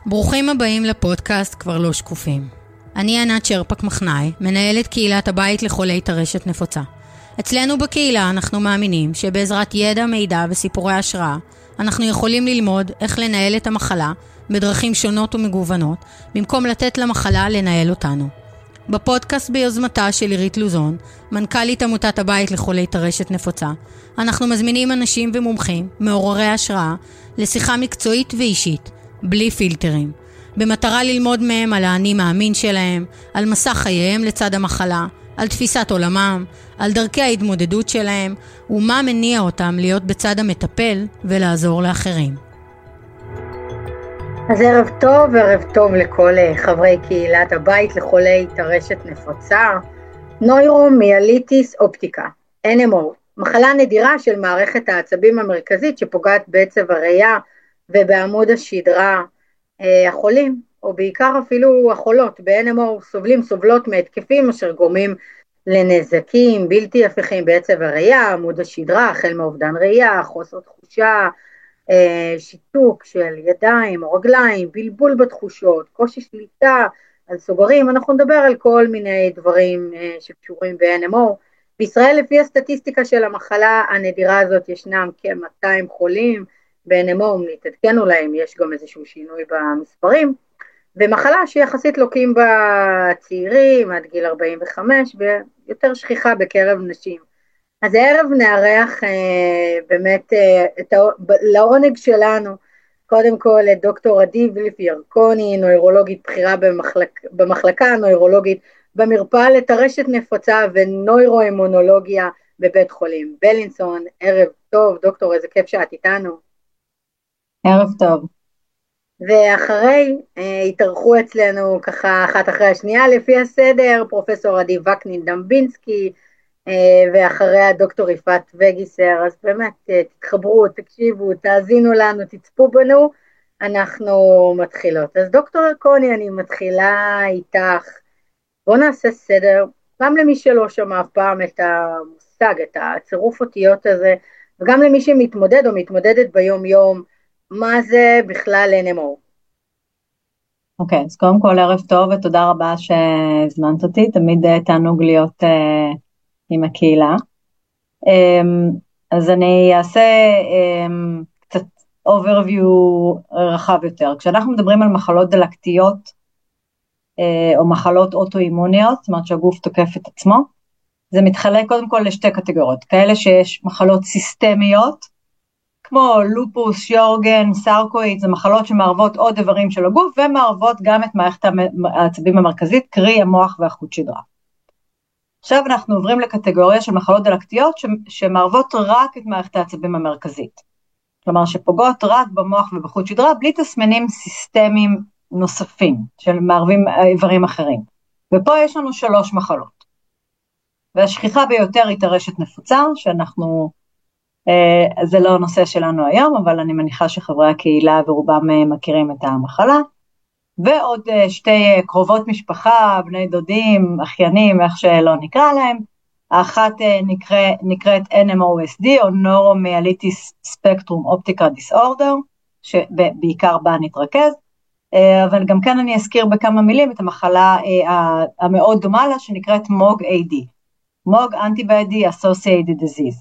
ברוכים הבאים לפודקאסט כבר לא שקופים. אני ענת שרפק מחנאי, מנהלת קהילת הבית לחולי טרשת נפוצה. אצלנו בקהילה אנחנו מאמינים שבעזרת ידע, מידע וסיפורי השראה, אנחנו יכולים ללמוד איך לנהל את המחלה בדרכים שונות ומגוונות, במקום לתת למחלה לנהל אותנו. בפודקאסט ביוזמתה של עירית לוזון, מנכ"לית עמותת הבית לחולי טרשת נפוצה, אנחנו מזמינים אנשים ומומחים, מעוררי השראה, לשיחה מקצועית ואישית, בלי פילטרים, במטרה ללמוד מהם על האני מאמין שלהם, על מסע חייהם לצד המחלה, על תפיסת עולמם, על דרכי ההתמודדות שלהם, ומה מניע אותם להיות בצד המטפל ולעזור לאחרים. אז ערב טוב לכל חברי קהילת הבית לחולי טרשת נפוצה. נוירומיאליטיס אופטיקה, NMO, מחלה נדירה של מערכת העצבים המרכזית שפוגעת בעצב הראייה ובעמוד השדרה. החולים, או בעיקר אפילו החולות ב-NMO, סובלות מהתקפים אשר גורמים לנזקים בלתי הפיכים בעצב הראייה, עמוד השדרה, החל מאובדן ראייה, חוסר תחושה, שיתוק של ידיים או רגליים, בלבול בתחושות, קושי שליטה על סוגרים. אנחנו נדבר על כל מיני דברים שקשורים ב-NMO. בישראל לפי הסטטיסטיקה של המחלה הנדירה הזאת ישנם כ-200 חולים ב-NMO, נתעדכנו להם, יש גם איזשהו שינוי במספרים, ומחלה שיחסית לוקים בצעירים עד גיל 45 ויותר שכיחה בקרב נשים. אז הערב נארח באמת לעונג שלנו, קודם כל את דוקטור עדי וילף ירקוני, נוירולוגית בכירה במחלקה הנוירולוגית במרפאה לטרשת נפוצה ונוירואימונולוגיה בבית חולים בלינסון. ערב טוב דוקטור, איזה כיף שאת איתנו. ערב טוב. ואחרי התארחו אצלנו ככה אחת אחרי השנייה לפי הסדר, פרופסור עדי וקנין דמבינסקי, ואחריה דוקטור יפעת וגיסר. אז באמת תתחברו, תקשיבו, תאזינו לנו, תצפו בנו, אנחנו מתחילות. אז דוקטור ירקוני, אני מתחילה איתך. בוא נעשה סדר, גם למי שלא שמע אף פעם את המושג, את הצירוף אותיות הזה, וגם למי שמתמודד או מתמודדת ביום יום, מה זה בכלל NMO? אוקיי, אז קודם כל ערב טוב ותודה רבה שהזמנת אותי, תמיד תענוג להיות עם הקהילה. אז אני אעשה קצת overview רחב יותר. כשאנחנו מדברים על מחלות דלקתיות או מחלות אוטואימוניות, זאת אומרת שהגוף תוקף את עצמו, זה מתחלק קודם כל לשתי קטגוריות, כאלה שיש מחלות סיסטמיות, כמו לופוס, שיורגן, סרקואיד, זה מחלות שמערבות עוד איברים של הגוף, ומערבות גם את מערכת העצבים המרכזית, קרי המוח והחוט שדרה. עכשיו אנחנו עוברים לקטגוריה של מחלות דלקתיות, שמערבות רק את מערכת העצבים המרכזית. כלומר שפוגעות רק במוח ובחוט שדרה, בלי תסמינים סיסטמיים נוספים, של מערבים איברים אחרים. ופה יש לנו 3 מחלות. והשכיחה ביותר היא טרשת נפוצה, שאנחנו... זה לא הנושא שלנו היום, אבל אני מניחה שחברי הקהילה ורובם מכירים את המחלה, ועוד 2 קרובות משפחה, בני דודים, אחיינים, איך שלא נקרא להם. האחת נקראת NMOSD, או Neuromyelitis Spectrum Optica Disorder, שבעיקר בה נתרכז, אבל גם כן אני אזכיר בכמה מילים את המחלה המאוד דומה לה, שנקראת MOG-AD, MOG Antibody Associated Disease.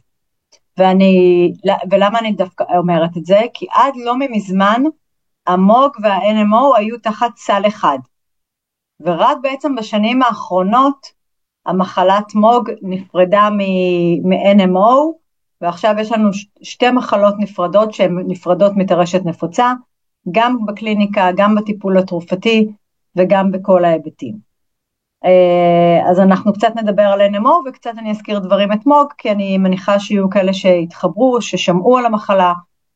ולמה אני דווקא אומרת את זה? כי עד לא ממזמן, המוג וה-NMO היו תחת סל אחד. ורק בעצם בשנים האחרונות, המחלת מוג נפרדה מ-NMO, ועכשיו יש לנו 2 מחלות נפרדות, שהן נפרדות מטרשת נפוצה, גם בקליניקה, גם בטיפול התרופתי, וגם בכל ההיבטים. אז אנחנו קצת נדבר על NMO, וקצת אני אזכיר דברים את מוג, כי אני מניחה שיהיו כאלה שהתחברו, ששמעו על המחלה,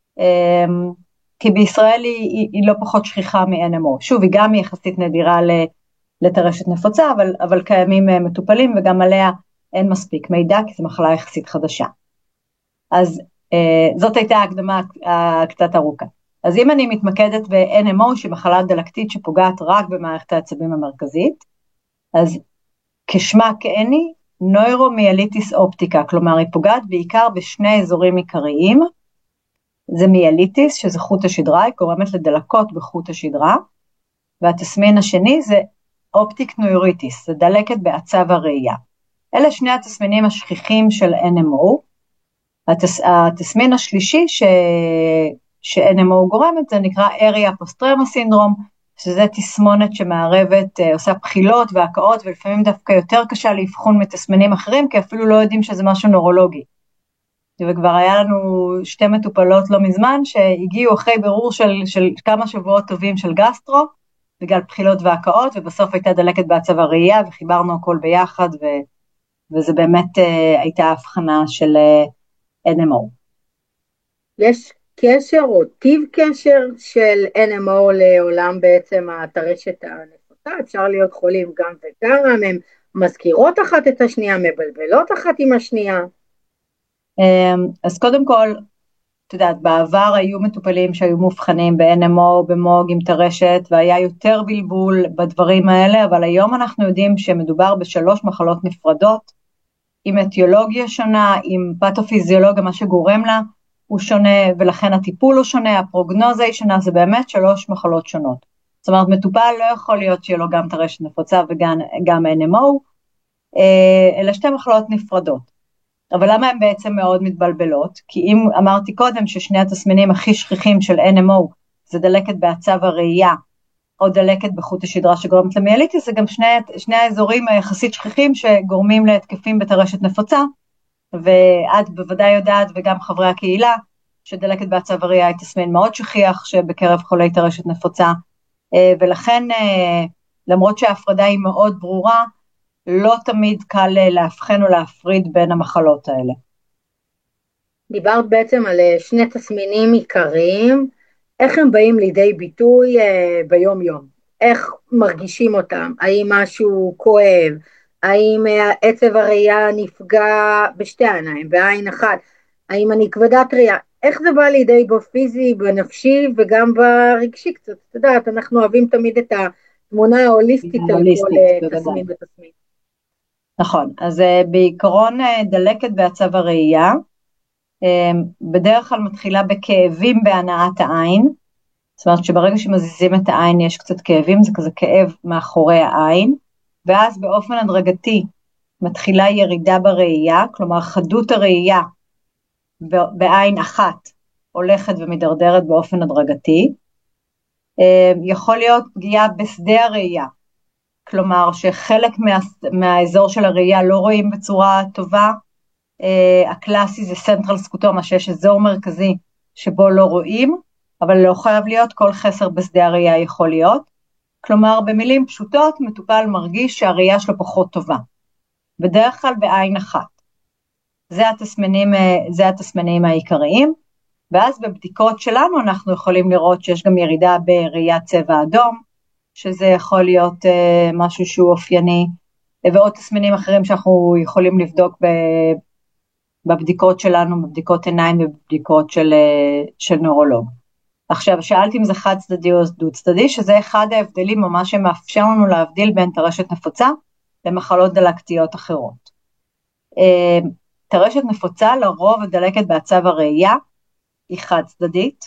כי בישראל היא לא פחות שכיחה מ-NMO. שוב, היא גם יחסית נדירה לטרשת נפוצה, אבל קיימים מטופלים, וגם עליה אין מספיק מידע, כי זו מחלה יחסית חדשה. אז זאת הייתה הקדמה קצת ארוכה. אז אם אני מתמקדת ב-NMO, שהיא מחלה דלקתית שפוגעת רק במערכת העצבים המרכזית, אז כשמה כאני, נוירומיאליטיס אופטיקה, כלומר היא פוגעת בעיקר בשני אזורים עיקריים, זה מיאליטיס, שזה חוט השדרה, היא גורמת לדלקות בחוט השדרה, והתסמין השני זה אופטיק נויריטיס, זה דלקת בעצב הראייה. אלה שני התסמינים השכיחים של NMO. התסמין השלישי ש-NMO גורמת, זה נקרא אריה פוסט-טראומה סינדרום, שזה תסמונת שמערבת, עושה בחילות והקאות, ולפעמים דווקא יותר קשה לאבחון מתסמינים אחרים, כי אפילו לא יודעים שזה משהו נורולוגי. וכבר היה לנו 2 מטופלות לא מזמן, שהגיעו אחרי בירור של כמה שבועות טובים של גסטרו, בגלל בחילות והקאות, ובסוף הייתה דלקת בעצב הראייה, וחיברנו הכל ביחד, וזה באמת הייתה הבחנה של NMO. יש קשר או טיב קשר של NMO לעולם בעצם הטרשת הנפוצה? אפשר להיות חולים גם וגם, הן מזכירות אחת את השנייה, מבלבלות אחת עם השנייה? אז קודם כל, את יודעת, בעבר היו מטופלים שהיו מובחנים ב-NMO, במוג עם טרשת, והיה יותר בלבול בדברים האלה, אבל היום אנחנו יודעים שמדובר ב3 מחלות נפרדות, עם אתיולוגיה שונה, עם פתופיזיולוגיה, מה שגורם לה הוא שונה, ולכן הטיפול הוא שונה, הפרוגנוזה היא שונה, זה באמת 3 מחלות שונות. זאת אומרת, מטופל לא יכול להיות שיהיה לו גם טרשת נפוצה וגם NMO, אלה 2 מחלות נפרדות. אבל למה הן בעצם מאוד מתבלבלות? כי אם אמרתי קודם ששני התסמינים הכי שכיחים של NMO, זה דלקת בעצב הראייה, או דלקת בחוט השדרה שגורמת למיאליטיס, זה גם שני האזורים היחסית שכיחים שגורמים להתקפים בטרשת נפוצה, ואת בוודאי יודעת וגם חברי הקהילה, שדלקת בעצב הראייה היא תסמין מאוד שכיח שבקרב חולי טרשת נפוצה, ולכן למרות שההפרדה היא מאוד ברורה, לא תמיד קל להבחן או להפריד בין המחלות האלה. דיברת בעצם על 2 תסמינים עיקריים, איך הם באים לידי ביטוי ביום יום? איך מרגישים אותם? האם משהו כואב? האם עצב הראייה נפגע בשתי העיניים, בעין אחת? האם אני כבדת ראייה? איך זה בא לידי בפיזי, בנפשי וגם ברגשי קצת? את יודעת, אנחנו אוהבים תמיד את התמונה ההוליסטית על כל תסמין ותסמין. נכון, אז בעיקרון דלקת בעצב הראייה, בדרך כלל מתחילה בכאבים בהנעת העין, זאת אומרת שברגע שמזיזים את העין יש קצת כאבים, זה כזה כאב מאחורי העין, ואז באופן הדרגתי מתחילה ירידה בראייה, כלומר חדות הראייה בעין אחת הולכת ומדרדרת באופן הדרגתי, יכול להיות פגיעה בשדה הראייה, כלומר שחלק מהאזור של הראייה לא רואים בצורה טובה, הקלאסי זה סנטרל סקוטומה, שיש אזור מרכזי שבו לא רואים, אבל לא חייב להיות, כל חסר בשדה הראייה יכול להיות, כלומר במילים פשוטות מטופל מרגיש שהראייה שלו פחות טובה, בדרך כלל בעין אחת. זה התסמינים העיקריים, ואז בבדיקות שלנו אנחנו יכולים לראות שיש גם ירידה בראיית צבע אדום, שזה יכול להיות משהו שהוא אופייני, ועוד תסמינים אחרים שאנחנו יכולים לבדוק בבדיקות שלנו, בבדיקות עיניים ובבדיקות של נוירולוג. עכשיו, שאלתי אם זה חד צדדי או דו צדדי, שזה אחד ההבדלים ממש שמאפשר לנו להבדיל בין טרשת נפוצה למחלות דלקתיות אחרות. טרשת נפוצה לרוב הדלקת בעצב הראייה היא חד צדדית,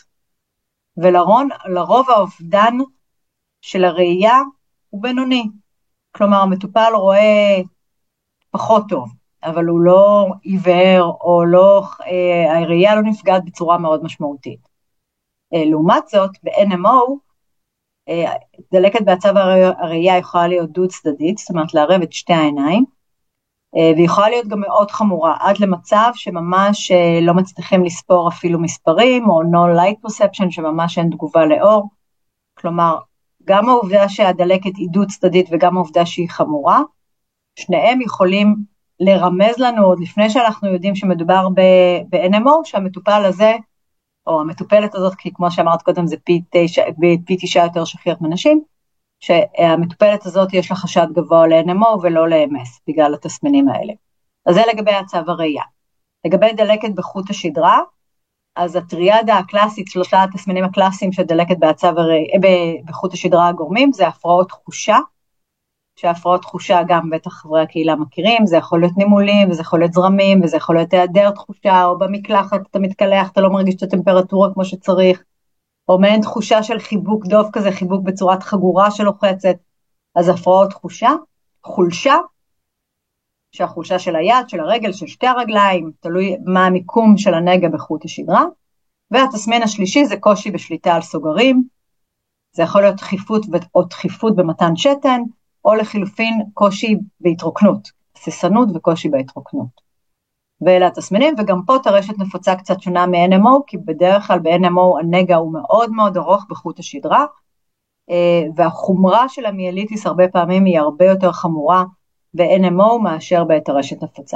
ולרוב האובדן של הראייה הוא בינוני, כלומר המטופל רואה פחות טוב, אבל הוא לא עיוור, או לא, הראייה לא נפגעת בצורה מאוד משמעותית. לעומת זאת, ב-NMO, דלקת בעצב הראייה יכולה להיות דו צדדית, זאת אומרת לערב את שתי העיניים, והיא יכולה להיות גם מאוד חמורה, עד למצב שממש לא מצליחים לספור אפילו מספרים, או no light perception, שממש אין תגובה לאור, כלומר, גם העובדה שהדלקת היא דו צדדית, וגם העובדה שהיא חמורה, שניהם יכולים לרמז לנו, עוד לפני שאנחנו יודעים שמדובר ב-NMO, שהמטופל הזה, או המטופלת הזאת, כי כמו שאמרת קודם, זה P9 יותר שכיח מנשים, שהמטופלת הזאת יש לה חשד גבוה ל-NMO ולא ל-MS, בגלל התסמינים האלה. אז זה לגבי הצב הראייה. לגבי דלקת בחוט השדרה, אז הטריאדה הקלאסית, 3 התסמינים הקלאסיים של דלקת בחוט השדרה הגורמים, זה הפרעות תחושה, שהפרעות תחושה גם בטח חברי הקהילה מכירים, זה יכול להיות נימולים, וזה יכול להיות זרמים, וזה יכול להיות היעדר תחושה, או במקלחת אתה מתקלח, אתה לא מרגיש את הטמפרטורה כמו שצריך, או מעין תחושה של חיבוק דוב כזה, חיבוק בצורת חגורה שלוחצת, אז הפרעות חולשה, שהחולשה של היד, של הרגל, של שתי הרגליים, תלוי מה המיקום של הנגע בחוט השדרה, והתסמין השלישי זה קושי בשליטה על סוגרים, זה יכול להיות דחיפות או דחיפות במתן שתן, או לחילופין קושי בהתרוקנות, סיסנות וקושי בהתרוקנות. ואלה התסמינים, וגם פה טרשת נפוצה קצת שונה מ-NMO, כי בדרך כלל ב-NMO הנגע הוא מאוד מאוד ארוך בחוט השדרה, והחומרה של המיאליטיס הרבה פעמים היא הרבה יותר חמורה ב-NMO מאשר בטרשת נפוצה.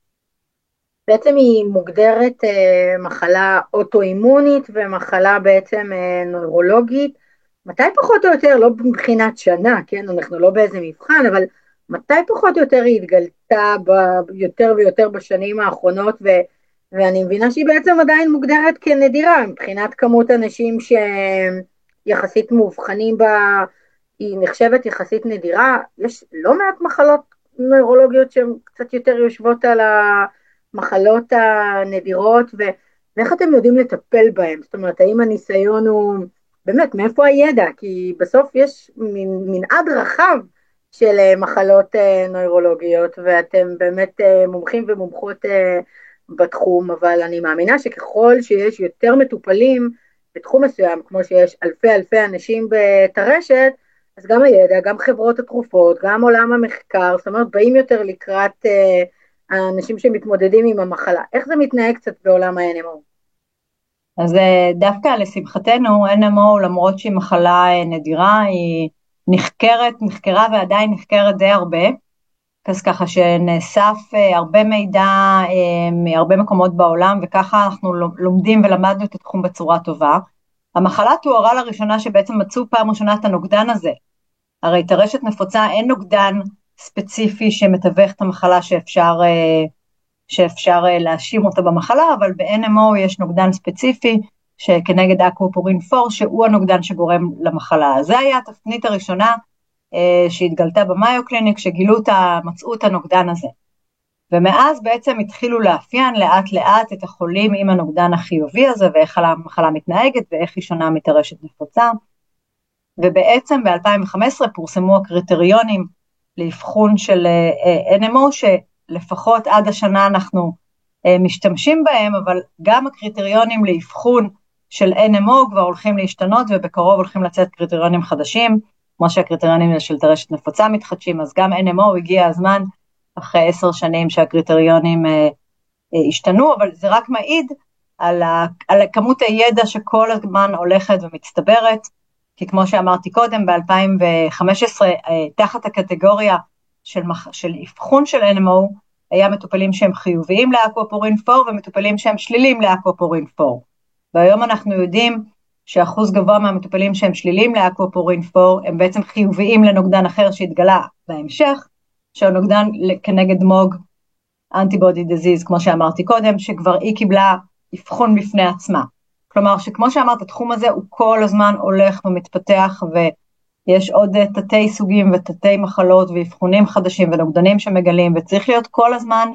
בעצם היא מוגדרת מחלה אוטואימונית ומחלה בעצם נוירולוגית. מתי פחות או יותר, לא מבחינת שנה, כן, אנחנו לא באיזה מבחן, אבל מתי פחות או יותר היא התגלתה יותר ויותר בשנים האחרונות, ואני מבינה שהיא בעצם עדיין מוגדרת כנדירה, מבחינת כמות אנשים שיחסית מאובחנים בה, היא נחשבת יחסית נדירה. יש לא מעט מחלות נוירולוגיות שהן קצת יותר יושבות על המחלות הנדירות, ואיך אתם יודעים לטפל בהן? זאת אומרת, האם הניסיון הוא, באמת, מאיפה הידע? כי בסוף יש מנעד רחב של מחלות נוירולוגיות, ואתם באמת מומחים ומומחות בתחום, אבל אני מאמינה שככל שיש יותר מטופלים בתחום מסוים, כמו שיש אלפי אנשים בטרשת, אז גם הידע, גם חברות התרופות, גם עולם המחקר, זאת אומרת, באים יותר לקראת האנשים שמתמודדים עם המחלה. איך זה מתנהג קצת בעולם ה-NMO? אז דווקא לשמחתנו, NMO, למרות שהיא מחלה נדירה, היא נחקרה ועדיין נחקרת די הרבה, אז ככה שנאסף הרבה מידע מהרבה מקומות בעולם, וככה אנחנו לומדים ולמדנו את התחום בצורה טובה. המחלה תוארה לראשונה שבעצם מצאו פעם ראשונה את הנוגדן הזה. הרי טרשת נפוצה אין נוגדן ספציפי שמתווך את המחלה שאפשר להאשים אותה במחלה, אבל ב-NMO יש נוגדן ספציפי שכנגד אקוופורין 4, שהוא הנוגדן שגורם למחלה. זה היה התפנית הראשונה שהתגלתה במיו קליניק, מצאו את הנוגדן הזה. ומאז בעצם התחילו לאפיין לאט לאט את החולים עם הנוגדן החיובי הזה, ואיך המחלה מתנהגת ואיך היא שונה מטרשת נפוצה. ובעצם ב-2015 פורסמו הקריטריונים לאבחון של NMO, שלפחות עד השנה אנחנו משתמשים בהם, אבל גם הקריטריונים לאבחון של NMO כבר הולכים להשתנות, ובקרוב הולכים לצאת קריטריונים חדשים, כמו שהקריטריונים של טרשת נפוצה מתחדשים, אז גם NMO הגיע הזמן, אחרי 10 שנים שהקריטריונים השתנו, אבל זה רק מעיד על כמות הידע שכל הזמן הולכת ומצטברת, כי כמו שאמרתי קודם, ב-2015, תחת הקטגוריה של אבחון של NMO, היה מטופלים שהם חיוביים לאקוופורין 4, ומטופלים שהם שליליים לאקוופורין 4. והיום אנחנו יודעים שאחוז גבוה מהמטופלים שהם שליליים לאקוופורין 4, הם בעצם חיוביים לנוגדן אחר שהתגלה בהמשך, שהוא נוגדן כנגד מוג, אנטיבודי דיזיז, כמו שאמרתי קודם, שכבר היא קיבלה אבחון בפני עצמה. כלומר שכמו שאמרת, התחום הזה הוא כל הזמן הולך ומתפתח, ויש עוד תתי סוגים ותתי מחלות ואבחונים חדשים ונוגדנים שמגלים, וצריך להיות כל הזמן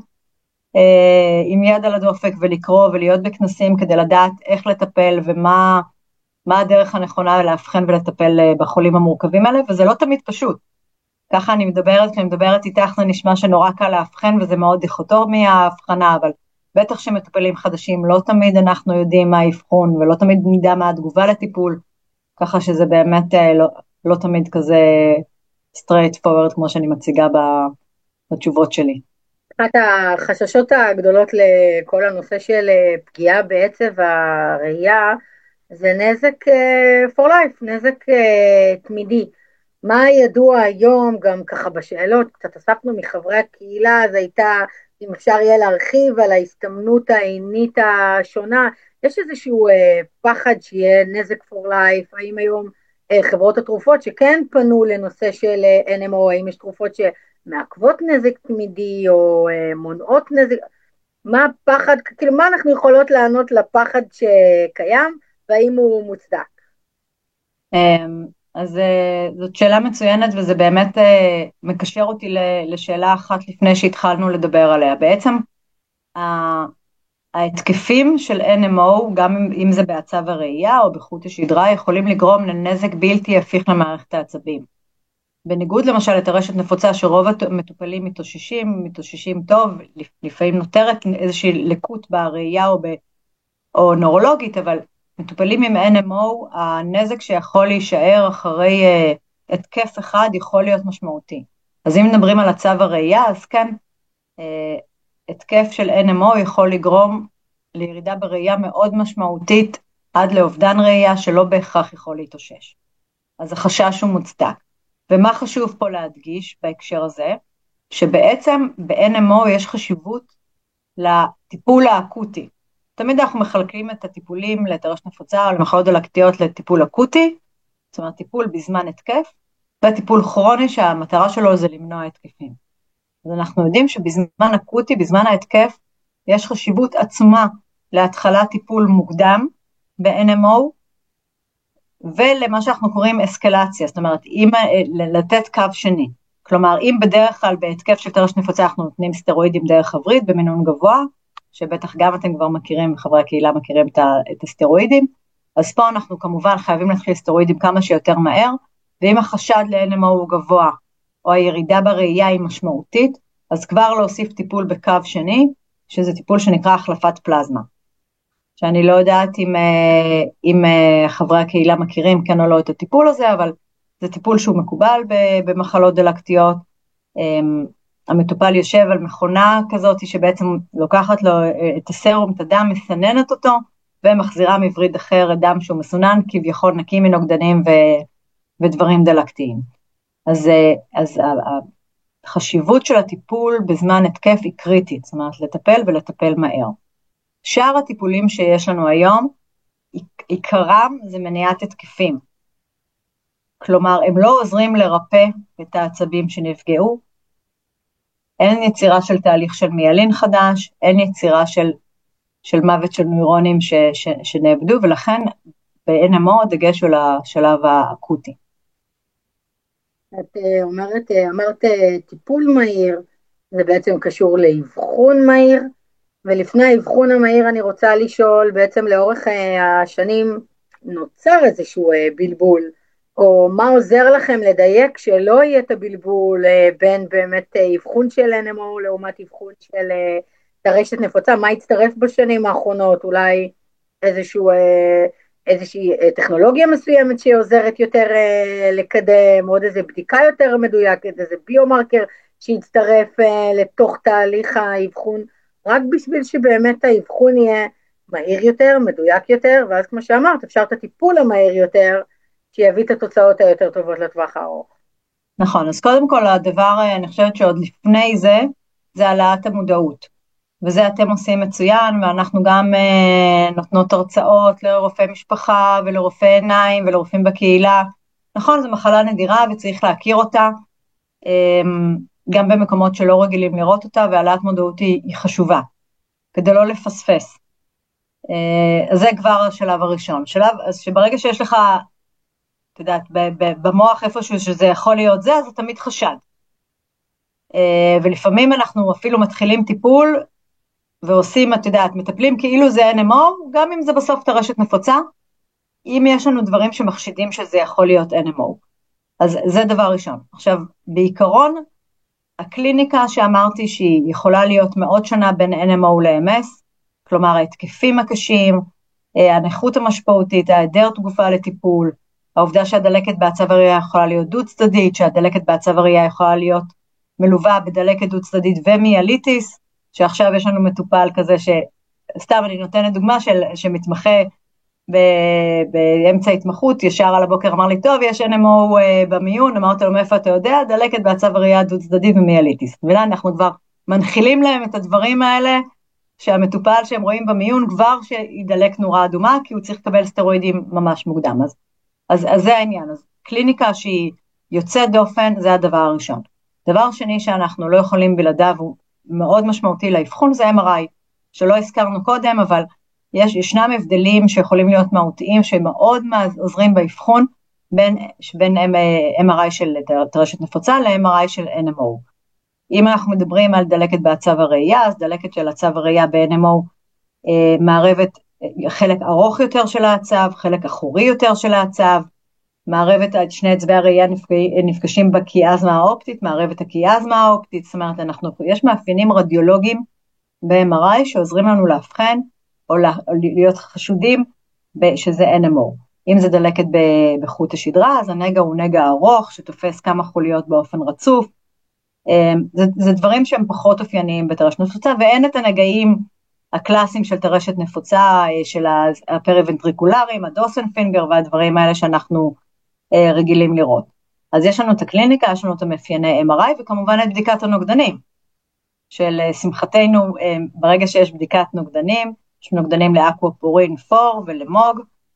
עם יד על הדופק ולקרוא ולהיות בכנסים כדי לדעת איך לטפל ומה הדרך הנכונה להבחן ולטפל בחולים המורכבים האלה, וזה לא תמיד פשוט. ככה אני מדברת, כשאני מדברת איתך זה נשמע שנורא קל להבחן, וזה מאוד דיכוטומי ההבחנה, אבל בטח שמטופלים חדשים לא תמיד אנחנו יודעים מה האבחון, ולא תמיד נדע מה התגובה לטיפול, ככה שזה באמת לא תמיד כזה straight forward כמו שאני מציגה בתשובות שלי. אחת החששות הגדולות לכל הנושא של פגיעה בעצב הראייה, זה נזק for life, נזק תמידי. מה ידוע היום, גם ככה בשאלות, קצת אספנו מחברי הקהילה, אז הייתה, אם אפשר יהיה להרחיב על ההסתמנות העינית השונה, יש איזשהו פחד שיהיה נזק for life, האם היום חברות התרופות שכן פנו לנושא של NMO, האם יש תרופות שמעכבות נזק תמידי או מונעות נזק, מה הפחד, כאילו מה אנחנו יכולות לענות לפחד שקיים, והאם הוא מוצדק? אז זאת שאלה מצוינת, וזה באמת מקשר אותי לשאלה אחת לפני שהתחלנו לדבר עליה. בעצם ההתקפים של NMO, גם אם זה בעצב הראייה או בחוט השדרה, יכולים לגרום לנזק בלתי הפיך למערכת העצבים. בניגוד למשל לטרשת נפוצה שרוב המטופלים מתאוששים טוב, לפעמים נותרת איזושהי לקות בראייה או נורולוגית, אבל מטופלים עם NMO, הנזק שיכול להישאר אחרי התקף אחד יכול להיות משמעותי. אז אם מדברים על עצב הראייה, אז כן, התקף של NMO יכול לגרום לירידה בראייה מאוד משמעותית, עד לאובדן ראייה שלא בהכרח יכול להתאושש. אז החשש הוא מוצדק. ומה חשוב פה להדגיש בהקשר הזה? שבעצם ב-NMO יש חשיבות לטיפול האקוטי. תמיד אנחנו מחלקים את הטיפולים לטרשת נפוצה או למחלות דלקתיות לטיפול אקוטי, זאת אומרת טיפול בזמן התקף, וטיפול כרוני שהמטרה שלו זה למנוע התקפים. אז אנחנו יודעים שבזמן אקוטי, בזמן ההתקף, יש חשיבות עצומה להתחלת טיפול מוקדם ב-NMO, ולמה שאנחנו קוראים אסקלציה, זאת אומרת, לתת קו שני. כלומר, אם בדרך כלל בהתקף של טרשת נפוצה אנחנו נותנים סטרואידים דרך הווריד במינון גבוה, שבטח גם אתם כבר מכירים, חברי הקהילה מכירים את הסטרואידים, אז פה אנחנו כמובן חייבים להתחיל סטרואידים כמה שיותר מהר, ואם החשד ל-NMO הוא גבוה, או הירידה בראייה היא משמעותית, אז כבר להוסיף טיפול בקו שני, שזה טיפול שנקרא החלפת פלזמה. שאני לא יודעת אם חברי הקהילה מכירים כן או לא את הטיפול הזה, אבל זה טיפול שהוא מקובל במחלות דלקתיות. המטופל יושב על מכונה כזאת שבעצם לוקחת לו את הסרום, את הדם, מסננת אותו, ומחזירה מווריד אחר דם שהוא מסונן, כביכול נקי מנוגדנים ודברים דלקתיים. אז החשיבות של הטיפול בזמן התקף היא קריטית, זאת אומרת לטפל ולטפל מהר. שאר הטיפולים שיש לנו היום, עיקרם זה מניעת התקפים. כלומר, הם לא עוזרים לרפא את העצבים שנפגעו, אין יצירה של תהליך של מיילין חדש, אין יצירה של מוות של נוירונים שנאבדו, ולכן ב-NMO הדגש הוא לשלב האקוטי. את אמרת טיפול מהיר, זה בעצם קשור לאבחון מהיר, ולפני האבחון המהיר אני רוצה לשאול, בעצם לאורך השנים נוצר איזשהו בלבול, או מה עוזר לכם לדייק שלא יהיה את הבלבול בין באמת אבחון של NMO לעומת אבחון של טרשת נפוצה, מה הצטרף בשנים האחרונות, אולי איזושהי טכנולוגיה מסוימת שעוזרת יותר לקדם, עוד איזו בדיקה יותר מדויקת, איזה ביומרקר שיצטרף לתוך תהליך האבחון, רק בשביל שבאמת האבחון יהיה מהיר יותר, מדויק יותר, ואז כמו שאמרת, אפשר את הטיפול המהיר יותר, שיביא את התוצאות היותר טובות לטווח הארוך. נכון, אז קודם כל הדבר, אני חושבת שעוד לפני זה, זה העלאת המודעות, וזה אתם עושים מצוין, ואנחנו גם נותנות הרצאות לרופאי משפחה, ולרופאי עיניים, ולרופאים בקהילה. נכון, זו מחלה נדירה, וצריך להכיר אותה, גם במקומות שלא רגילים לראות אותה, והעלאת מודעות היא חשובה, כדי לא לפספס. אז זה כבר השלב הראשון. אז שברגע שיש לך, את יודעת, במוח איפשהו שזה יכול להיות זה, אז זה תמיד חשד. ולפעמים אנחנו אפילו מתחילים טיפול, ועושים, את יודעת, מטפלים כאילו זה NMO, גם אם זה בסוף טרשת נפוצה, אם יש לנו דברים שמחשידים שזה יכול להיות NMO. אז זה דבר ראשון. עכשיו, בעיקרון, הקליניקה שאמרתי שהיא יכולה להיות מאוד שונה בין NMO ל-MS, כלומר ההתקפים הקשים, הנכות המשמעותית, ההיעדר תגובה לטיפול, העובדה שהדלקת בעצב הראייה יכולה להיות דו צדדית, שהדלקת בעצב הראייה יכולה להיות מלווה בדלקת דו צדדית ומיאליטיס, שעכשיו יש לנו מטופל כזה סתם אני נותנת דוגמה שמתמחה באמצע התמחות, ישר על הבוקר אמר לי, טוב, יש NMO במיון, אמרתי לו, מאיפה אתה יודע? דלקת בעצב הראייה דו צדדית ומיאליטיס. אנחנו כבר מנחילים להם את הדברים האלה, שהמטופל שהם רואים במיון כבר שידלק נורה אדומה, כי הוא צריך לקבל סטרואידים ממש מוקדם. אז זה העניין. אז קליניקה שהיא יוצאת דופן, זה הדבר הראשון. דבר שני שאנחנו לא יכולים בלעדיו, הוא מאוד משמעותי לאבחון, זה MRI, שלא הזכרנו קודם, אבל ישנם הבדלים שיכולים להיות מהותיים, שמאוד עוזרים באבחון, בין MRI של טרשת נפוצה ל-MRI של NMO. אם אנחנו מדברים על דלקת בעצב הראייה, אז דלקת של עצב הראייה ב-NMO מערבת חלק ארוך יותר של העצב, חלק אחורי יותר של העצב, מערבת את שני אצבעי הראייה נפגשים בקיאזמה האופטית, מערבת הקיאזמה האופטית, זאת אומרת, יש מאפיינים רדיולוגיים ב-MRI שעוזרים לנו להבחן, או להיות חשודים שזה NMO. אם זה דלקת בחוט השדרה, אז הנגע הוא נגע ארוך, שתופס כמה חוליות באופן רצוף, זה דברים שהם פחות אופייניים בטרשת נפוצה, ואין את הנגעים הקלאסיים של טרשת נפוצה, של הפריבנטריקולרים, הדוסן פינגר והדברים האלה שאנחנו רגילים לראות. אז יש לנו את הקליניקה, יש לנו את המאפייני MRI, וכמובן את בדיקת הנוגדנים, של שמחתנו, ברגע שיש בדיקת נוגדנים, יש נוגדנים לאקוופורין 4 ולמוג,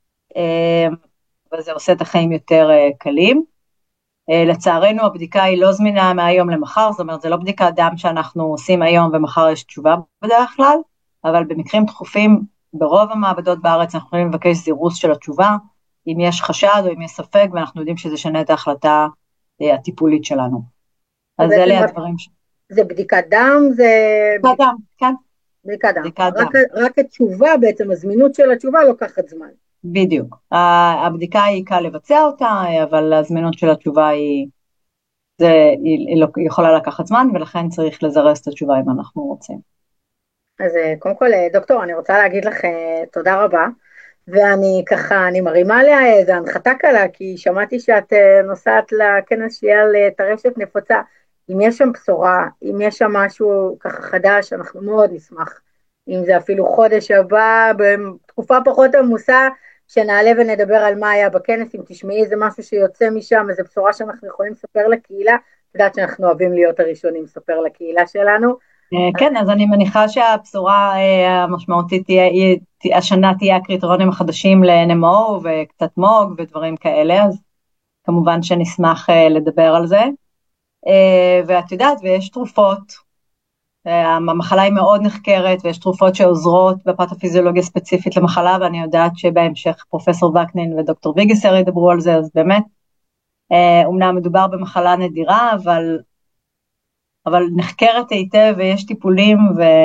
וזה עושה את החיים יותר קלים. לצערנו הבדיקה היא לא זמינה מהיום למחר, זאת אומרת, זה לא בדיקת דם שאנחנו עושים היום ומחר יש תשובה בדרך כלל, אבל במקרים דחופים, ברוב המעבדות בארץ אנחנו יכולים לבקש זירוס של התשובה, אם יש חשד או אם יש ספק, ואנחנו יודעים שזה שנה את ההחלטה הטיפולית שלנו. אז אלה הדברים זה בדיקת דם? בדיקת דם, כן. בדיקת דם. רק התשובה בעצם, הזמינות של התשובה לוקחת זמן. בדיוק. הבדיקה היא קל לבצע אותה, אבל הזמינות של התשובה היא יכולה לקחת זמן, ולכן צריך לזרז את התשובה אם אנחנו רוצים. אז קודם כל, דוקטור, אני רוצה להגיד לך תודה רבה, ואני ככה, אני מרימה עליה איזו הנחתה קלה, כי שמעתי שאת נוסעת לכנס שיהיה על טרשת נפוצה, אם יש שם בשורה, אם יש שם משהו ככה חדש, אנחנו מאוד נשמח, אם זה אפילו חודש הבא, בתקופה פחות עמוסה, שנעלה ונדבר על מה היה בכנס, אם תשמעי איזה משהו שיוצא משם, איזו בשורה שאנחנו יכולים לספר לקהילה, יודעת שאנחנו אוהבים להיות הראשונים לספר לקהילה שלנו. כן, אז אני מניחה שהבשורה המשמעותית השנה תהיה הקריטריונים החדשים ל-NMO וקצת מוג ודברים כאלה, אז כמובן שנשמח לדבר על זה. ואת יודעת, ויש תרופות, המחלה היא מאוד נחקרת, ויש תרופות שעוזרות בפתופיזיולוגיה ספציפית למחלה, ואני יודעת שבהמשך פרופסור וקנין ודוקטור ויגסר ידברו על זה, אז באמת, אומנם מדובר במחלה נדירה, אבל נחקרת היטב, ויש טיפולים,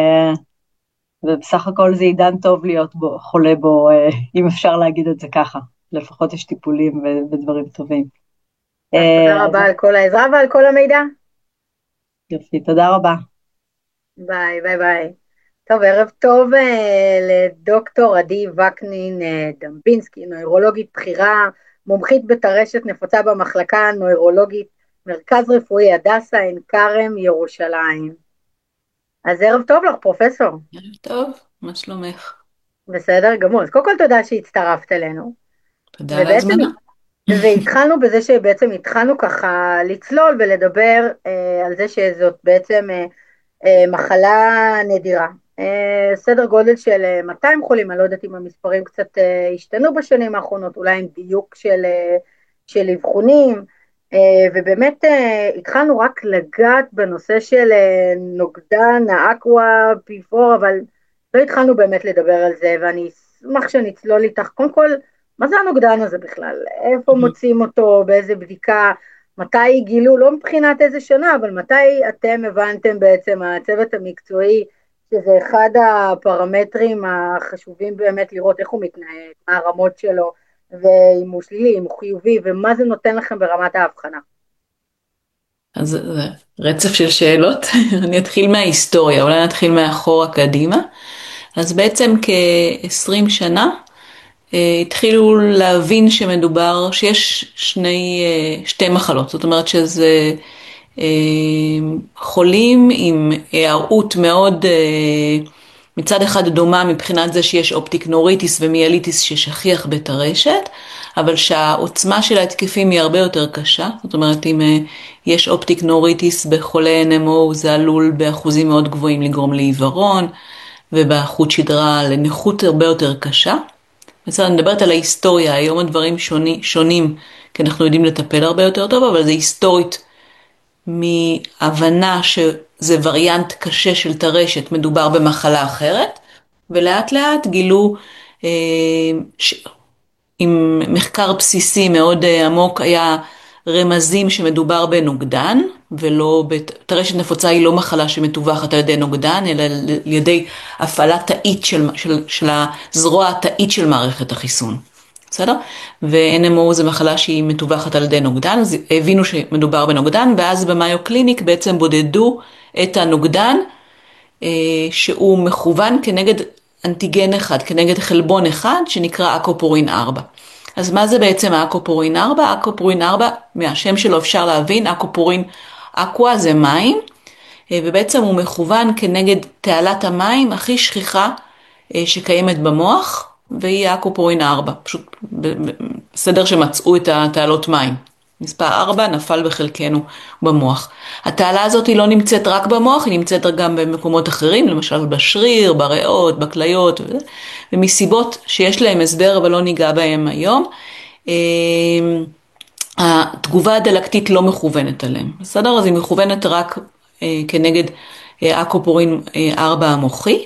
ובסך הכל זה עידן טוב להיות חולה בו, אם אפשר להגיד את זה ככה, לפחות יש טיפולים ודברים טובים. תודה רבה על כל העזרה ועל כל המידע. יופי, תודה רבה. ביי, ביי, ביי. טוב, ערב טוב לדוקטור עדי וקנין דמבינסקי, נוירולוגית בכירה, מומחית בטרשת נפוצה במחלקה הנוירולוגית, מרכז רפואי הדסה עין כרם ירושלים. אז ערב טוב לך, פרופסור. ערב טוב, מה שלומך? בסדר גמור, אז קודם כל תודה שהצטרפת אלינו. תודה על ההזמנה. והתחלנו בזה שבעצם התחלנו ככה לצלול ולדבר על זה שזאת בעצם מחלה נדירה. סדר גודל של 200 חולים, אני לא יודעת אם המספרים קצת השתנו בשנים האחרונות, אולי עם דיוק של אבחונים, ובאמת התחלנו רק לגעת בנושא של נוגדן, האקווה, P4, אבל לא התחלנו באמת לדבר על זה, ואני אשמח שנצלול איתך. קודם כל, מה זה הנוגדן הזה בכלל? איפה מוצאים אותו, באיזה בדיקה, מתי גילו, לא מבחינת איזה שנה, אבל מתי אתם הבנתם בעצם, הצוות המקצועי, שזה אחד הפרמטרים החשובים באמת לראות איך הוא מתנהג, מה הרמות שלו, ואם הוא שלילי, אם הוא חיובי, ומה זה נותן לכם ברמת ההבחנה? אז זה רצף של שאלות. אני אתחיל מההיסטוריה, אולי נתחיל מאחורה קדימה. אז בעצם כ-20 שנה, התחילו להבין שמדובר, שיש שתי מחלות, זאת אומרת שזה חולים עם הערות מאוד מצד אחד דומה מבחינת זה שיש אופטיקנוריטיס ומיאליטיס ששכיח בטרשת, אבל שהעוצמה של ההתקפים היא הרבה יותר קשה, זאת אומרת אם יש אופטיקנוריטיס בחולה NMO זה עלול באחוזים מאוד גבוהים לגרום לעיוורון, ובחוט שדרה לנכות הרבה יותר קשה. בסדר, אני מדברת על ההיסטוריה, היום הדברים שונים, כי אנחנו יודעים לטפל הרבה יותר טוב, אבל זה היסטורית מהבנה שזה וריאנט קשה של טרשת, מדובר במחלה אחרת, ולאט לאט גילו, עם מחקר בסיסי מאוד עמוק, היה רמזים שמדובר בנוגדן, טרשת נפוצה היא לא מחלה שמתווכת על ידי נוגדן, אלא על ידי הפעלה תאית של הזרוע התאית של מערכת החיסון. בסדר? ו-NMO זה מחלה שהיא מתווכת על ידי נוגדן, אז הבינו שמדובר בנוגדן, ואז במיו קליניק בעצם בודדו את הנוגדן, שהוא מכוון כנגד אנטיגן אחד, כנגד חלבון אחד, שנקרא אקופורין 4. אז מה זה בעצם האקופורין 4? אקופורין 4, מהשם שלו אפשר להבין, אקופורין, אקווה זה מים, ובעצם הוא מכוון כנגד תעלת המים הכי שכיחה שקיימת במוח, והיא האקופורין 4, פשוט בסדר שמצאו את התעלות מים. מספר 4 נפל בחלקנו במוח. התעלה הזאת היא לא נמצאת רק במוח, היא נמצאת גם במקומות אחרים, למשל בשריר, בריאות, בכליות, ומסיבות שיש להם הסבר אבל לא ניגע בהם היום, התגובה הדלקתית לא מכוונת עליהם. בסדר? אז היא מכוונת רק כנגד אקופורין 4 המוחי,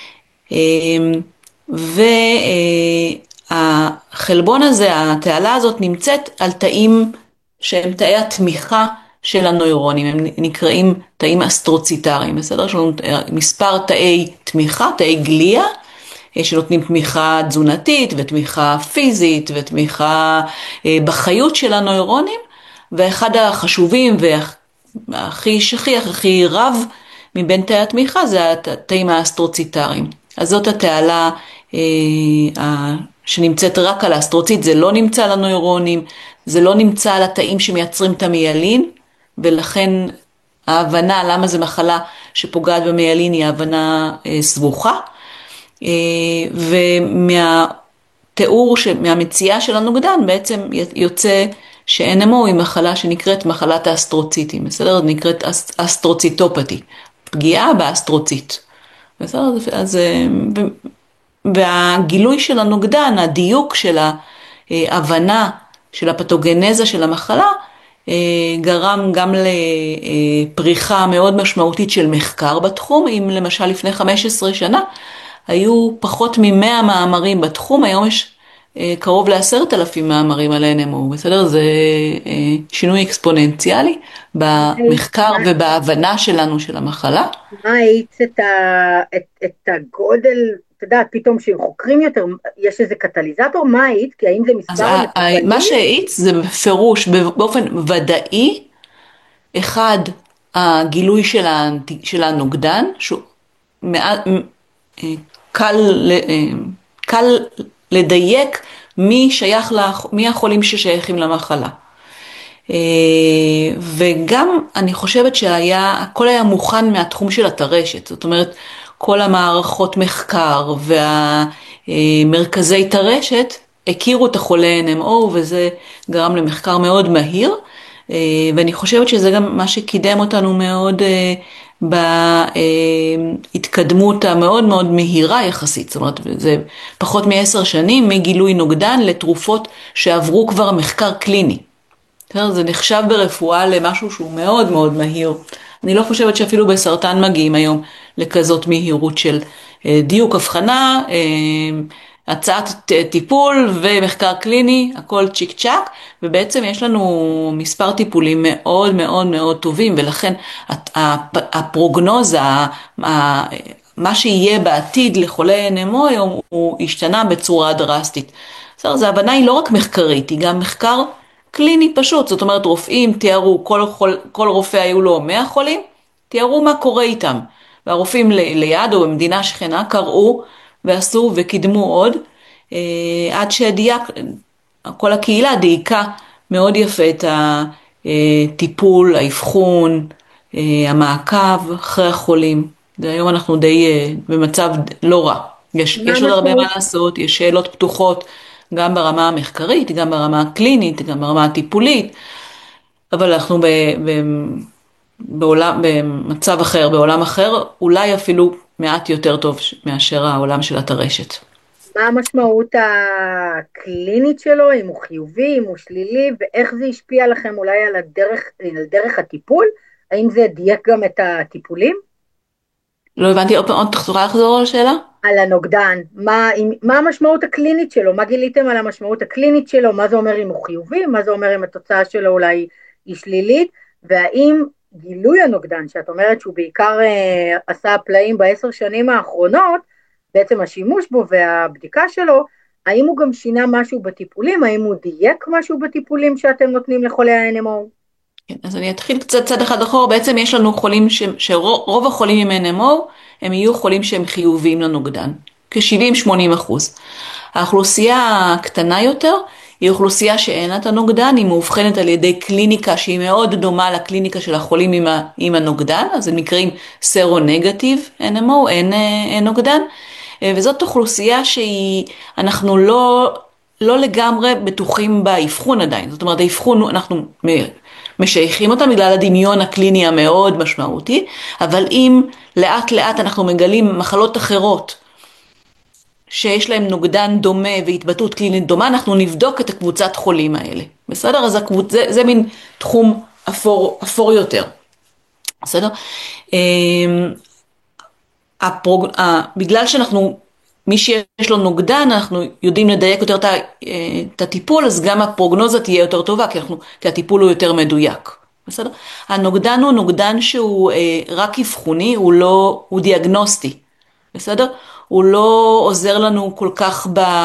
והחלבון הזה, התעלה הזאת נמצאת על תאים שהם תאי התמיכה של הנוירונים, הם נקראים תאים אסטרוציטריים, בסדר? יש לנו מספר תאי תמיכה, תאי גליה, שנותנים תמיכה תזונתית ותמיכה פיזית ותמיכה בחיות של הנוירונים, ואחד החשובים והכי שכיח, הכי רב מבין תאי התמיכה זה התאים האסטרוציטריים. אז זאת התעלה שנמצאת רק על האסטרוציט, זה לא נמצא על הנוירונים, זה לא נמצא על התאים שמייצרים את המיילין, ולכן ההבנה למה זה מחלה שפוגעת במיילין היא הבנה סבוכה, ומהתיאור, מהמציאה של הנוגדן בעצם יוצא ש-NMO היא מחלה שנקראת מחלת האסטרוציטים, בסדר? זה נקראת אסטרוציטופתי, פגיעה באסטרוציט. בסדר? אז והגילוי של הנוגדן, הדיוק של ההבנה של הפתוגנזה של המחלה, גרם גם לפריחה מאוד משמעותית של מחקר בתחום. אם למשל לפני 15 שנה היו פחות מ100 מאמרים בתחום, היום יש קרוב ל10,000 מאמרים על NMO, בסדר? זה שינוי אקספוננציאלי במחקר ובהבנה שלנו של המחלה. מה האיץ את הגודל, אתה יודע, פתאום שהם חוקרים יותר, יש איזה קטליזטור, מה האיץ? כי האם זה מספר המטופלים? מה שהאיץ זה בפירוש, באופן ודאי, אחד, הגילוי של הנוגדן, שהוא קל לדייק מי החולים ששייכים למחלה. וגם אני חושבת הכל היה מוכן מהתחום של הטרשת, זאת אומרת, כל המערכות מחקר והמרכזי טרשת הכירו את החולה NMO, וזה גרם למחקר מאוד מהיר, ואני חושבת שזה גם מה שקידם אותנו מאוד בהתקדמות המאוד מאוד מהירה יחסית, זאת אומרת, זה פחות מ10 שנים מגילוי נוגדן לתרופות שעברו כבר מחקר קליני. זה נחשב ברפואה למשהו שהוא מאוד מאוד מהיר. אני לא חושבת שאפילו בסרטן מגיעים היום לכזאת מהירות של דיוק הבחנה, הצעת טיפול ומחקר קליני, הכל צ'יק צ'ק, ובעצם יש לנו מספר טיפולים מאוד מאוד מאוד טובים, ולכן הפרוגנוזה, מה שיהיה בעתיד לחולה NMO היום, הוא השתנה בצורה דרסטית. אז ההבנה היא לא רק מחקרית, היא גם מחקר קליני פשוט, זאת אומרת רופאים תיארו, כל רופא היו לו 100 חולים, תיארו מה קורה איתם, והרופאים ליד או במדינה שכנה קראו ועשו וקידמו עוד, עד כל הקהילה דייקה מאוד יפה את הטיפול, האבחון, המעקב אחרי החולים. היום אנחנו די במצב לא רע, יש עוד הרבה מה לעשות, יש שאלות פתוחות, גם ברמה המחקרית, גם ברמה הקלינית, גם ברמה הטיפולית, אבל אנחנו במצב אחר, בעולם אחר, אולי אפילו מעט יותר טוב מאשר העולם של הטרשת. מה המשמעות הקלינית שלו, אם הוא חיובי, אם הוא שלילי, ואיך זה השפיע לכם אולי על דרך הטיפול? האם זה דייק גם את הטיפולים? לא הבנתי, עוד תחזור על השאלה? על הנוגדן, מה המשמעות הקלינית שלו, מה גיליתם על המשמעות הקלינית שלו, מה זה אומר אם הוא חיובי, מה זה אומר אם התוצאה שלו אולי היא שלילית, והאם גילוי הנוגדן, שאת אומרת שהוא בעיקר עשה פלאים ב10 שנים האחרונות, בעצם השימוש בו והבדיקה שלו, האם הוא גם שינה משהו בטיפולים, האם הוא דייק משהו בטיפולים שאתם נותנים לחולי ה-NMO? כן, אז אני אתחיל קצת צד אחד אחורה, בעצם יש לנו חולים שרוב החולים עם NMO, הם יהיו חולים שהם חיוביים לנוגדן, כ-70-80%. האוכלוסייה הקטנה יותר, היא אוכלוסייה שאין את הנוגדן, היא מאובחנת על ידי קליניקה שהיא מאוד דומה לקליניקה של החולים עם הנוגדן, אז הם נקראים סרו-נגטיב NMO, אין נוגדן, וזאת אוכלוסייה שאנחנו לא לגמרי בטוחים באבחון עדיין, זאת אומרת האבחון אנחנו משייכים אותם בגלל הדמיון הקליני המאוד משמעותי, אבל אם לאט לאט אנחנו מגלים מחלות אחרות, שיש להם נוגדן דומה והתבטאות קלינית דומה, אנחנו נבדוק את הקבוצת חולים האלה. בסדר? אז זה מין תחום אפור יותר. בסדר? בגלל מי שיש לו נוגדן, אנחנו יודעים לדייק יותר את הטיפול, אז גם הפרוגנוזה תהיה יותר טובה, כי הטיפול הוא יותר מדויק. בסדר? הנוגדן הוא נוגדן שהוא רק אבחוני, הוא דיאגנוסטי. בסדר? הוא לא עוזר לנו כל כך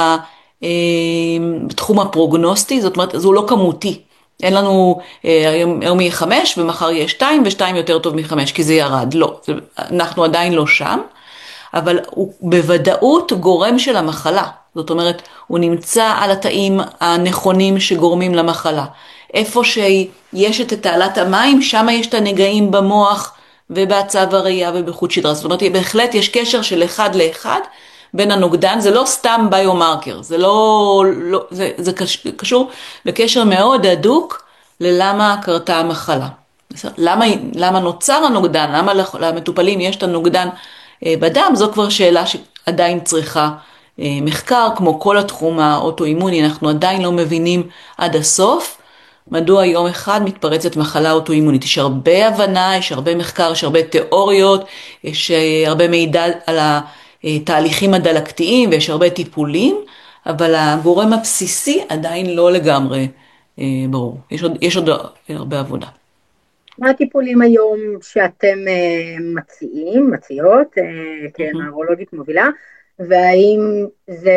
בתחום הפרוגנוסטי, זאת אומרת, הוא לא כמותי. אין לנו, היום יהיה 5 ומחר יהיה 2, ו2 יותר טוב מ5, כי זה ירד. לא, אנחנו עדיין לא שם, אבל הוא בוודאות גורם של המחלה. זאת אומרת, הוא נמצא על התאים הנכונים שגורמים למחלה. איפה שיש את תעלת המים, שם יש את הנגעים במוח, ובעצב הראייה ובחוט שדרה. זאת אומרת, בהחלט יש קשר של 1 ל-1 בין הנוגדן, זה לא סתם ביומרקר, זה קשור בקשר מאוד הדוק ללמה קרתה המחלה. למה נוצר הנוגדן, למה למטופלים יש את הנוגדן בדם, זו כבר שאלה שעדיין צריכה מחקר, כמו כל התחום האוטואימוני, אנחנו עדיין לא מבינים עד הסוף, מדוע יום אחד מתפרצת מחלה אוטואימונית. יש הרבה הבנה, יש הרבה מחקר, יש הרבה תיאוריות, יש הרבה מידע על התהליכים הדלקתיים ויש הרבה טיפולים, אבל הגורם הבסיסי עדיין לא לגמרי ברור. יש עוד הרבה עבודה. מה הטיפולים היום שאתם מציעות, כנוירולוגית מובילה, והאם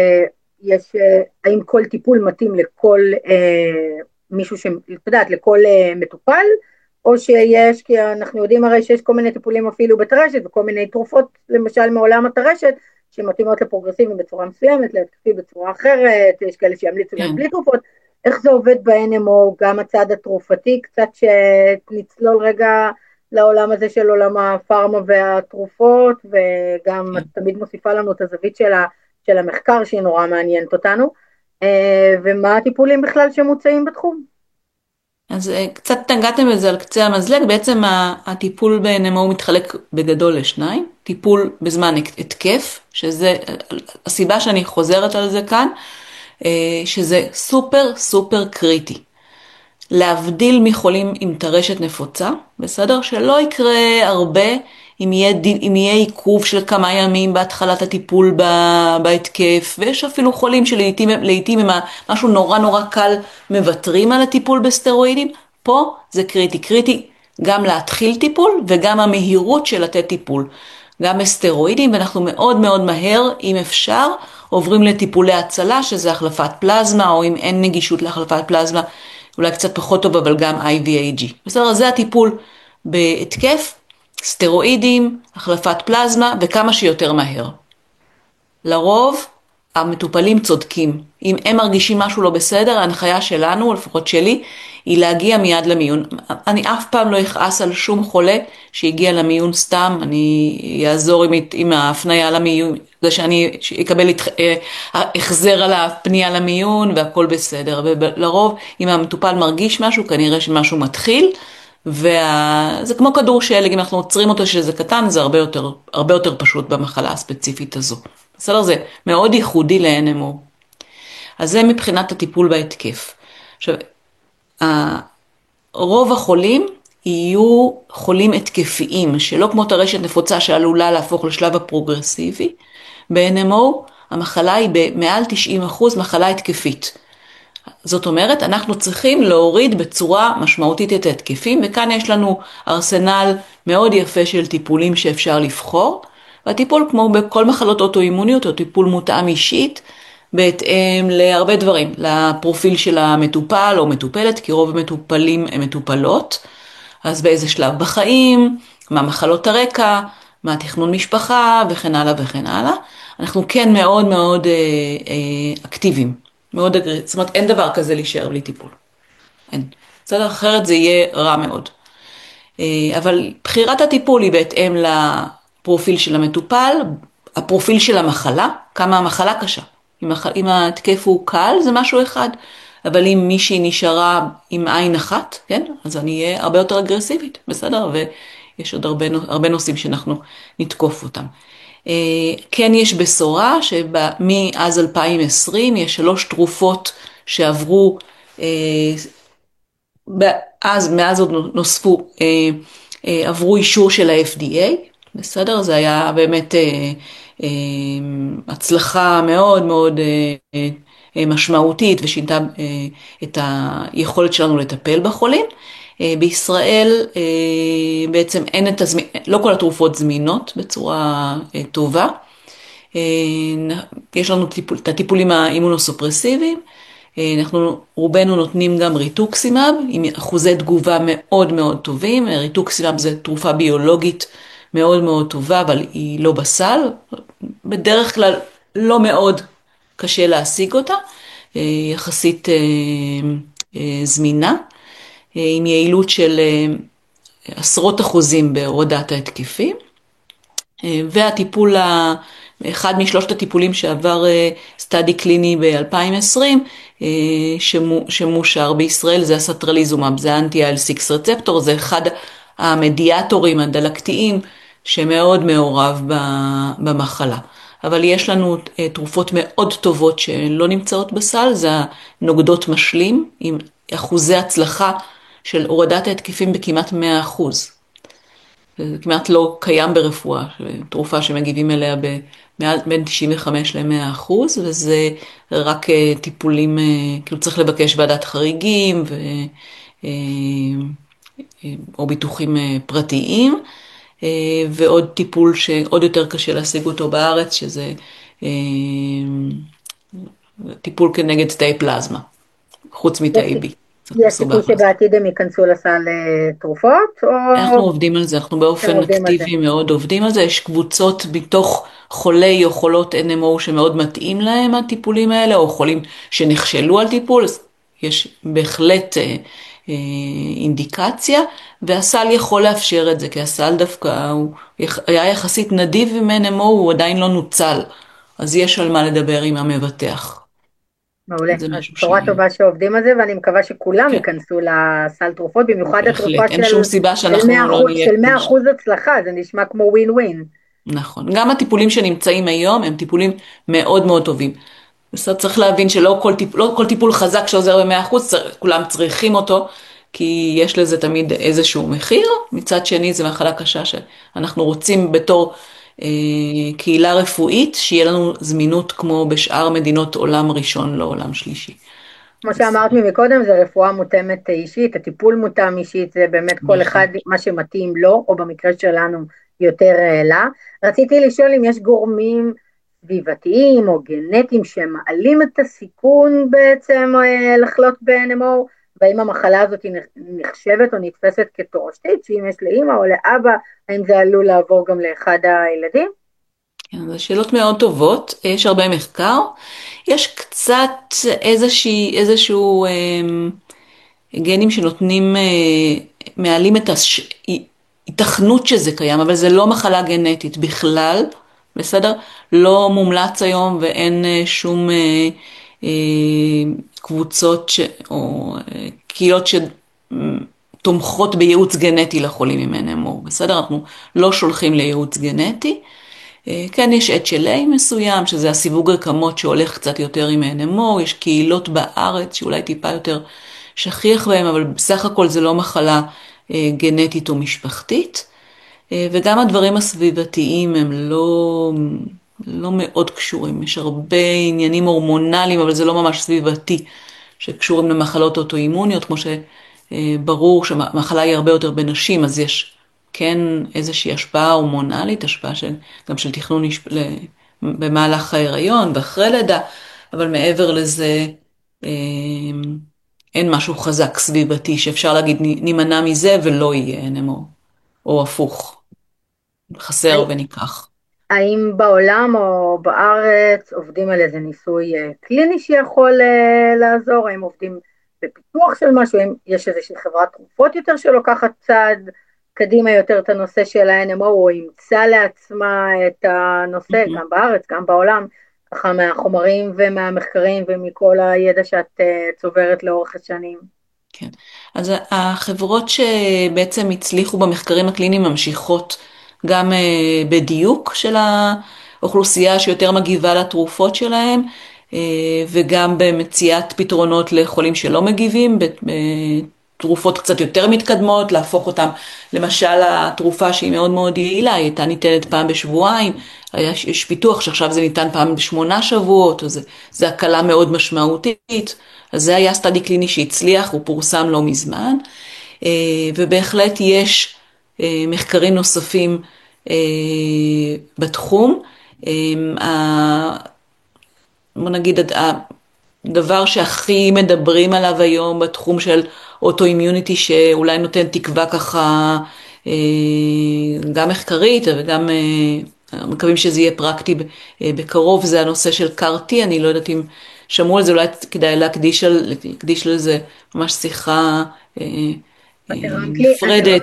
האם כל טיפול מתאים לכל מישהו יודעת, לכל מטופל, או שיש, כי אנחנו יודעים הרי שיש כל מיני טיפולים אפילו בטרשת, וכל מיני תרופות, למשל מעולם הטרשת, שמתאימות לפרוגרסיביים בצורה מסוימת, להתקפי בצורה אחרת, יש כאלה שימליצו גם בלי תרופות, איך זה עובד ב-NMO, גם הצד התרופתי, קצת שנצלול רגע לעולם הזה של עולם הפארמה והתרופות, וגם תמיד מוסיפה לנו את הזווית של המחקר, שהיא נורא מעניינת אותנו, ומה הטיפולים בכלל שמוצאים בתחום? אז קצת נגעתם בזה על קצה המזלג, בעצם הטיפול ב-NMO מתחלק בגדול לשניים, טיפול בזמן התקף, שזה הסיבה שאני חוזרת על זה כאן, שזה סופר סופר קריטי. להבדיל מחולים עם טרשת נפוצה, בסדר? שלא יקרה הרבה אם יהיה עיכוב של כמה ימים בהתחלת הטיפול בהתקף, ויש אפילו חולים שלעיתים עם משהו נורא נורא קל מוותרים על הטיפול בסטרואידים. פה זה קריטי, קריטי גם להתחיל טיפול וגם המהירות של לתת טיפול. גם בסטרואידים, ואנחנו מאוד מאוד מהר, אם אפשר, עוברים לטיפולי הצלה, שזה החלפת פלזמה, או אם אין נגישות להחלפת פלזמה, אולי קצת פחות טוב, אבל גם IVIG. בסדר, זה הטיפול בהתקף, סטרואידים, החלפת פלזמה, וכמה שיותר מהר. לרוב, המטופלים צודקים. אם הם מרגישים משהו לא בסדר, ההנחיה שלנו, לפחות שלי, היא להגיע מיד למיון. אני אף פעם לא אכעס על שום חולה שהגיע למיון סתם, אני אעזור עם ההפניה למיון, זה שאני אקבל החזר על הפנייה למיון והכל בסדר. ולרוב, אם המטופל מרגיש משהו, כנראה שמשהו מתחיל, וזה כמו כדור שלג, אם אנחנו עוצרים אותו שזה קטן, זה הרבה יותר פשוט במחלה הספציפית הזו. בסדר, זה מאוד ייחודי ל-NMO. אז זה מבחינת הטיפול בהתקף. עכשיו, רוב החולים יהיו חולים התקפיים, שלא כמו טרשת נפוצה שעלולה להפוך לשלב הפרוגרסיבי, ב-NMO, המחלה היא במעל 90% מחלה התקפית. זאת אומרת, אנחנו צריכים להוריד בצורה משמעותית את ההתקפים, וכאן יש לנו ארסנל מאוד יפה של טיפולים שאפשר לבחור, והטיפול כמו בכל מחלות אוטואימוניות, הוא טיפול מותאם אישית, בהתאם להרבה דברים, לפרופיל של המטופל או מטופלת, כי רוב המטופלים הם מטופלות, אז באיזה שלב בחיים, מה מחלות הרקע, מה תכנון משפחה וכן הלאה וכן הלאה. אנחנו כן מאוד מאוד אקטיביים, מאוד אגרסיביים, זאת אומרת אין דבר כזה להישאר בלי טיפול. אין. בסדר, אחרת זה יהיה רע מאוד. אבל בחירת הטיפול היא בהתאם לפרופיל של המטופל, הפרופיל של המחלה, כמה המחלה קשה. אם ההתקף הוא קל זה משהו אחד, אבל אם מישהי נשארה עם עין אחת, כן? אז אני אהיה הרבה יותר אגרסיבית, בסדר? ויש עוד הרבה נושאים שאנחנו נתקוף אותם. כן יש בשורה שמאז 2020 יש 3 תרופות שעברו, מאז עוד נוספו, עברו אישור של ה-FDA, בסדר? זה היה באמת הצלחה מאוד מאוד משמעותית ושינתה את היכולת שלנו לטפל בחולים. בישראל בעצם לא כל התרופות זמינות בצורה טובה. יש לנו את הטיפולים האימונוסופרסיביים, אנחנו רובנו נותנים גם ריטוקסימאב עם אחוזי תגובה מאוד מאוד טובים. ריטוקסימאב זה תרופה ביולוגית מאוד מאוד טובה, אבל היא לא בסל. בדרך כלל לא מאוד קשה להשיג אותה, יחסית זמינה, עם יעילות של עשרות אחוזים בהורדת ההתקפים. והטיפול, אחד משלושת הטיפולים שעבר סטאדי קליני ב-2020, שמושר בישראל, זה הסטרליזומאב, זה האנטי-IL-6 רצפטור, זה אחד המדיאטורים הדלקתיים שמאוד מעורב במחלה. אבל יש לנו תרופות מאוד טובות שלא נמצאות בסל, זה הנוגדות משלים, עם אחוזי הצלחה של הורדת ההתקפים בכמעט 100%. זה כמעט לא קיים ברפואה, תרופה שמגיבים אליה בין 95 ל-100%, וזה רק טיפולים, כאילו צריך לבקש ועדת חריגים, או ביטוחים פרטיים, ועוד טיפול שעוד יותר קשה להשיג אותו בארץ, שזה טיפול כנגד תאי פלזמה, חוץ מתאי B. יש סיכוי שבעתיד הם ייכנסו לסל תרופות? אנחנו עובדים על זה, אנחנו באופן אקטיבי מאוד עובדים על זה. יש קבוצות בתוך חולי או חולות NMO שמאוד מתאים להם הטיפולים האלה, או חולים שנכשלו על טיפול, יש בהחלט אינדיקציה, והסל יכול לאפשר את זה, כי הסל דווקא הוא היה יחסית נדיב עם NMO, הוא עדיין לא נוצל, אז יש על מה לדבר עם המבטח. מעולה, אז בשורה טובה שעובדים על זה, ואני מקווה שכולם ייכנסו לסל תרופות, במיוחד התרופה של 100% הצלחה, זה נשמע כמו ווין ווין. נכון, גם הטיפולים שנמצאים היום הם טיפולים מאוד מאוד טובים. צריך להבין שלא כל טיפול חזק שעוזר ב-100%, כולם צריכים אותו, כי יש לזה תמיד איזשהו מחיר. מצד שני, זו מחלה קשה שאנחנו רוצים בתור קהילה רפואית, שיהיה לנו זמינות כמו בשאר מדינות עולם ראשון, לא עולם שלישי. כמו שאמרת מקודם, זה רפואה מותאמת אישית, הטיפול מותאם אישית, זה באמת כל אחד מה שמתאים לו, או במקרה שלנו יותר לה. רציתי לשאול אם יש גורמים סביבתיים או גנטיים שמעלים את הסיכון בעצם לחלות ב-NMO, והאם המחלה הזאת נחשבת או נתפסת כתורשתית, שאם יש לאמא או לאבא, האם זה עלול לעבור גם לאחד הילדים? כן, זה שאלות מאוד טובות, יש הרבה מחקר, יש קצת איזשהו גנים שנותנים, מעלים את ההיתכנות שזה קיים, אבל זה לא מחלה גנטית בכלל, בסדר? לא מומלץ היום ואין שום קבוצות או קהילות שתומכות בייעוץ גנטי לחולים עם NMO, בסדר? אנחנו לא שולחים לייעוץ גנטי. כן, יש HLA מסוים, שזה הסיווג רקמות שהולך קצת יותר עם NMO, יש קהילות בארץ שאולי טיפה יותר שכיח בהם, אבל בסך הכל זה לא מחלה גנטית או משפחתית. וגם הדברים הסביבתיים הם לא מאוד קשורים. יש הרבה עניינים הורמונליים, אבל זה לא ממש סביבתי, שקשורים למחלות אוטואימוניות, כמו שברור שהמחלה היא הרבה יותר בנשים, אז יש כן איזושהי השפעה הורמונלית, השפעה גם של תכנון במהלך ההיריון ואחרי לידה, אבל מעבר לזה אין משהו חזק סביבתי שאפשר להגיד נימנע מזה ולא יהיה NMO, או הפוך, חסר וניקח. האם בעולם או בארץ עובדים על איזה ניסוי קליני שיכול לעזור? האם עובדים בפיתוח של משהו? האם יש איזושהי חברת תרופות יותר שלוקחת צעד קדימה יותר את הנושא של ה-NMO, או אימצה לעצמה את הנושא, גם בארץ, גם בעולם, ככה מהחומרים ומהמחקרים ומכל הידע שאת צוברת לאורך השנים? כן, אז החברות שבעצם הצליחו במחקרים הקליניים ממשיכות גם בדיוק של האוכלוסייה שיותר מגיבה לתרופות שלהם, וגם במציאת פתרונות לחולים שלא מגיבים, תרופות קצת יותר מתקדמות, להפוך אותם, למשל התרופה שהיא מאוד מאוד יעילה, היא הייתה ניתנת פעם בשבועיים, יש פיתוח שעכשיו זה ניתן פעם ב8 שבועות, זה הקלה מאוד משמעותית, אז זה היה סטאדי קליני שהצליח, הוא פורסם לא מזמן, ובהחלט יש מחקרים נוספים בתחום. בוא נגיד, הדבר שהכי מדברים עליו היום בתחום של אוטואימיוניטי, שאולי נותן תקווה ככה גם מחקרית וגם מקווים שזה יהיה פרקטי בקרוב, זה הנושא של CAR-T. אני לא יודעת אם שמעו על זה, אולי כדאי להקדיש לזה ממש שיחה נפרדת.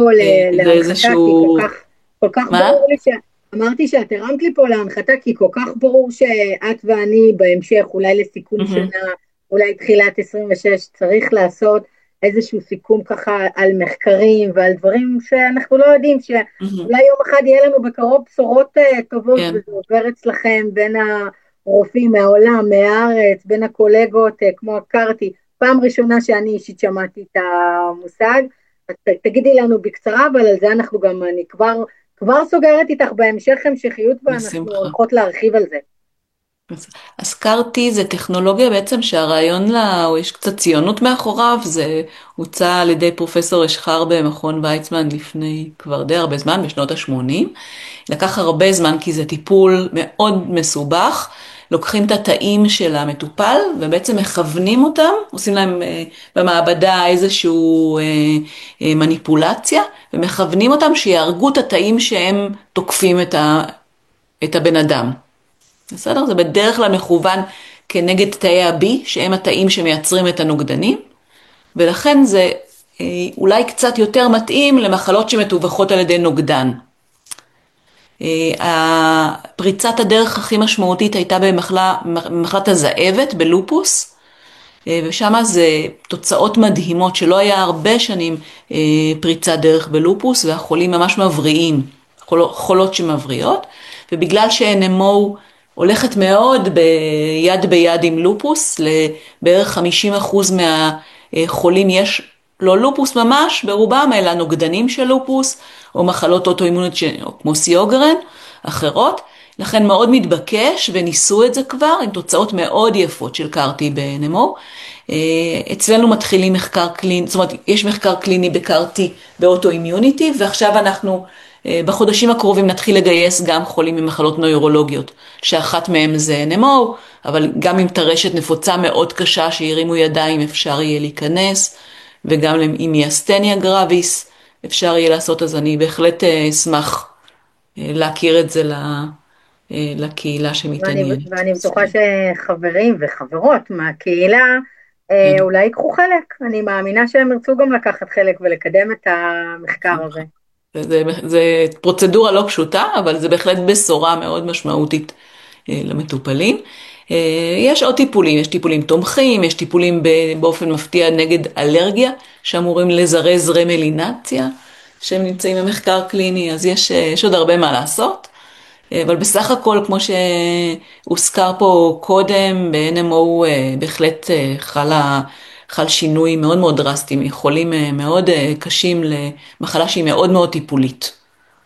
כל כך ברור לי אמרתי שאת הרמת לי פה להנחתה, כי כל כך ברור שאת ואני בהמשך, אולי לסיכום שנה, אולי תחילת 26, צריך לעשות איזשהו סיכום ככה על מחקרים ועל דברים שאנחנו לא יודעים, שאולי יום אחד יהיה לנו בקרוב בשורות טובות, וזה עובר אצלכם בין הרופאים מהעולם, מהארץ, בין הקולגות, כמו הכרתי, פעם ראשונה שאני אישית שמעתי את המושג, אז תגידי לנו בקצרה, אבל על זה אנחנו גם, אני כבר סוגרת איתך בהמשך המשכיות, ואנחנו הולכות להרחיב על זה. אז CAR-T זה טכנולוגיה בעצם שהרעיון לה, או יש קצת ציונות מאחוריו, זה הוצא על ידי פרופסור אשחר במכון ויצמן לפני כבר די הרבה זמן, בשנות ה-80. לקח הרבה זמן כי זה טיפול מאוד מסובך, לוקחים את התאים של המטופל ובעצם מכוונים אותם, עושים להם במעבדה איזשהו מניפולציה, ומכוונים אותם שיהרגו את התאים שהם תוקפים את הבן אדם. בסדר? זה בדרך כלל מכוון כנגד תאי ה-B, שהם התאים שמייצרים את הנוגדנים, ולכן זה אולי קצת יותר מתאים למחלות שמתווכות על ידי נוגדן. פריצת הדרך הכי משמעותית הייתה במחלת הזאבת, בלופוס, ושם זה תוצאות מדהימות, שלא היה הרבה שנים פריצת דרך בלופוס, והחולים ממש מבריאים, חולות שמבריאות, ובגלל ש-NMO הולכת מאוד ביד ביד עם לופוס, לבערך 50% מהחולים יש לא לופוס ממש, ברובם אלא נוגדנים של לופוס, או מחלות אוטואימוניות כמו סיוגרן, אחרות, לכן מאוד מתבקש, וניסו את זה כבר, עם תוצאות מאוד יפות של CAR-T ב-NMO. אצלנו מתחילים מחקר קליני, זאת אומרת, יש מחקר קליני ב-CAR-T באוטואימיוניטי, ועכשיו אנחנו בחודשים הקרובים נתחיל לגייס גם חולים ממחלות נוירולוגיות, שאחת מהם זה NMO, אבל גם עם טרשת נפוצה מאוד קשה, שירימו ידיים אפשר יהיה להיכנס, וגם עם מיאסטניה גרביס אפשר יהיה לעשות, אז אני בהחלט אשמח להכיר את זה לקהילה שמתעניינת. ואני בטוחה שחברים וחברות מהקהילה אולי ייקחו חלק, אני מאמינה שהם ירצו גם לקחת חלק ולקדם את המחקר הזה. זה פרוצדורה לא פשוטה, אבל זה בהחלט בשורה מאוד משמעותית למטופלים. יש עוד טיפולים, יש טיפולים תומכים, יש טיפולים באופן מפתיע נגד אלרגיה, שאמורים לזרז רמלינציה, שהם נמצאים במחקר קליני, אז יש עוד הרבה מה לעשות. אבל בסך הכל, כמו שהוזכר פה קודם, ב-NMO בהחלט חל שינוי מאוד מאוד דרסטי, מחולים מאוד קשים למחלה שהיא מאוד מאוד טיפולית.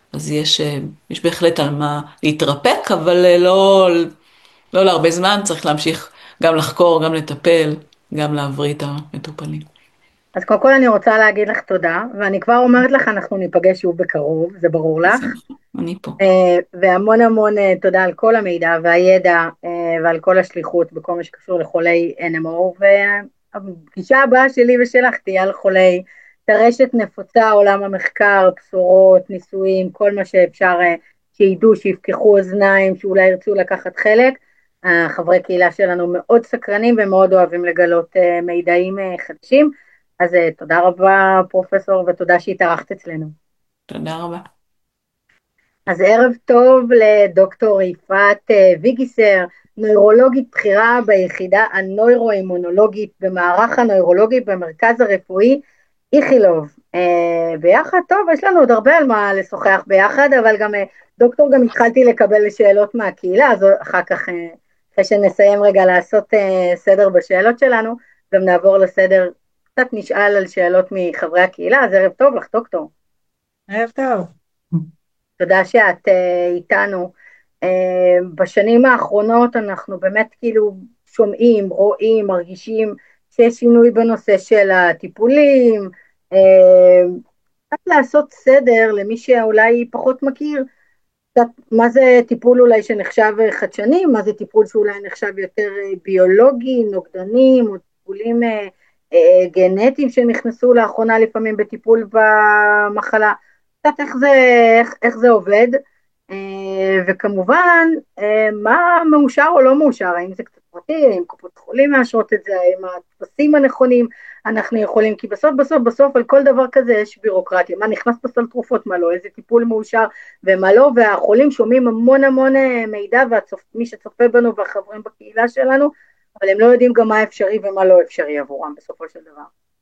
אז יש בהחלט על מה להתרפק, אבל לא להרבה זמן, צריך להמשיך גם לחקור, גם לטפל, גם להבריא את המטופלים. אז קודם כל אני רוצה להגיד לך תודה, ואני כבר אומרת לך, אנחנו ניפגש שוב בקרוב, זה ברור לך. אני פה. והמון המון תודה על כל המידע והידע ועל כל השליחות בכל מה שקשור לחולי NMO, והפגישה הבאה שלי ושלך תהיה על חולי טרשת נפוצה, עולם המחקר, בשורות, ניסויים, כל מה שאפשר שידעו, שיפקחו אוזניים, שאולי ירצו לקחת חלק. חברי קהילה שלנו מאוד סקרנים ומאוד אוהבים לגלות מידעים חדשים, אז תודה רבה פרופסור ותודה שהתארחת אצלנו. תודה רבה. אז ערב טוב לדוקטור יפעת ויגיסר, נוירולוגית בכירה ביחידה הנוירואימונולוגית במערך הנוירולוגי במרכז הרפואי איכילוב. ביחד טוב, יש לנו עוד הרבה על מה לשוחח ביחד, אבל גם דוקטור גם התחלתי לקבל שאלות מהקהילה, אז אחר כך אחרי שנסיים רגע לעשות סדר בשאלות שלנו, גם נעבור לסדר, קצת נשאל על שאלות מחברי הקהילה, אז ערב טוב לך דוקטור. ערב טוב. תודה שאת איתנו. בשנים האחרונות אנחנו באמת כאילו שומעים, רואים, מרגישים שיש שינוי בנושא של הטיפולים, קצת לעשות סדר למי שאולי פחות מכיר, קצת מה זה טיפול אולי שנחשב חדשני, מה זה טיפול שאולי נחשב יותר ביולוגי, נוגדנים, או טיפולים גנטיים שנכנסו לאחרונה לפעמים בטיפול במחלה, קצת איך זה עובד, וכמובן מה מאושר או לא מאושר, האם זה קצת פרטי, האם קופות חולים מאשרות את זה, האם הטפסים הנכונים אנחנו יכולים, כי בסוף על כל דבר כזה יש בירוקרטיה, מה נכנס בסל תרופות, מה לא, איזה טיפול מאושר ומה לא, והחולים שומעים המון מידע, ומי שצופה בנו והחברים בקהילה שלנו, אבל הם לא יודעים גם מה אפשרי ומה לא אפשרי עבורם בסופו של דבר.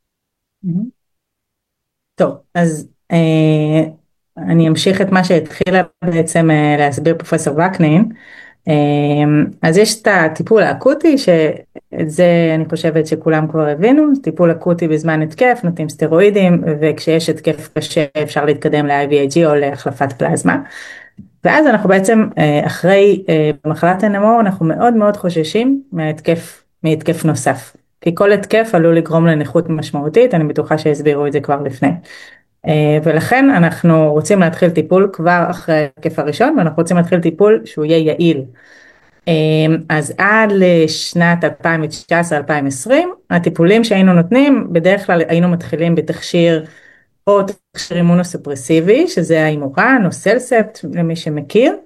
טוב, אז אני אמשיך את מה שהתחילה בעצם להסביר פרופסור וקנין. אז יש את הטיפול האקוטי, שאת זה אני חושבת שכולם כבר הבינו, טיפול אקוטי בזמן התקף, נותנים סטרואידים, וכשיש התקף קשה אפשר להתקדם ל-IVIG או להחלפת פלזמה. ואז אנחנו בעצם אחרי מחלת NMO אנחנו מאוד מאוד חוששים מהתקף נוסף, כי כל התקף עלול לגרום לנכות משמעותית, אני בטוחה שהסבירו את זה כבר לפני. ולכן אנחנו רוצים להתחיל טיפול כבר אחרי ההתקף הראשון, ואנחנו רוצים להתחיל טיפול שהוא יהיה יעיל. אז עד לשנת 2019-2020, הטיפולים שהיינו נותנים, בדרך כלל היינו מתחילים בתכשיר, או תכשיר אימונוסופרסיבי, שזה האימורן או סלספט, למי שמכיר,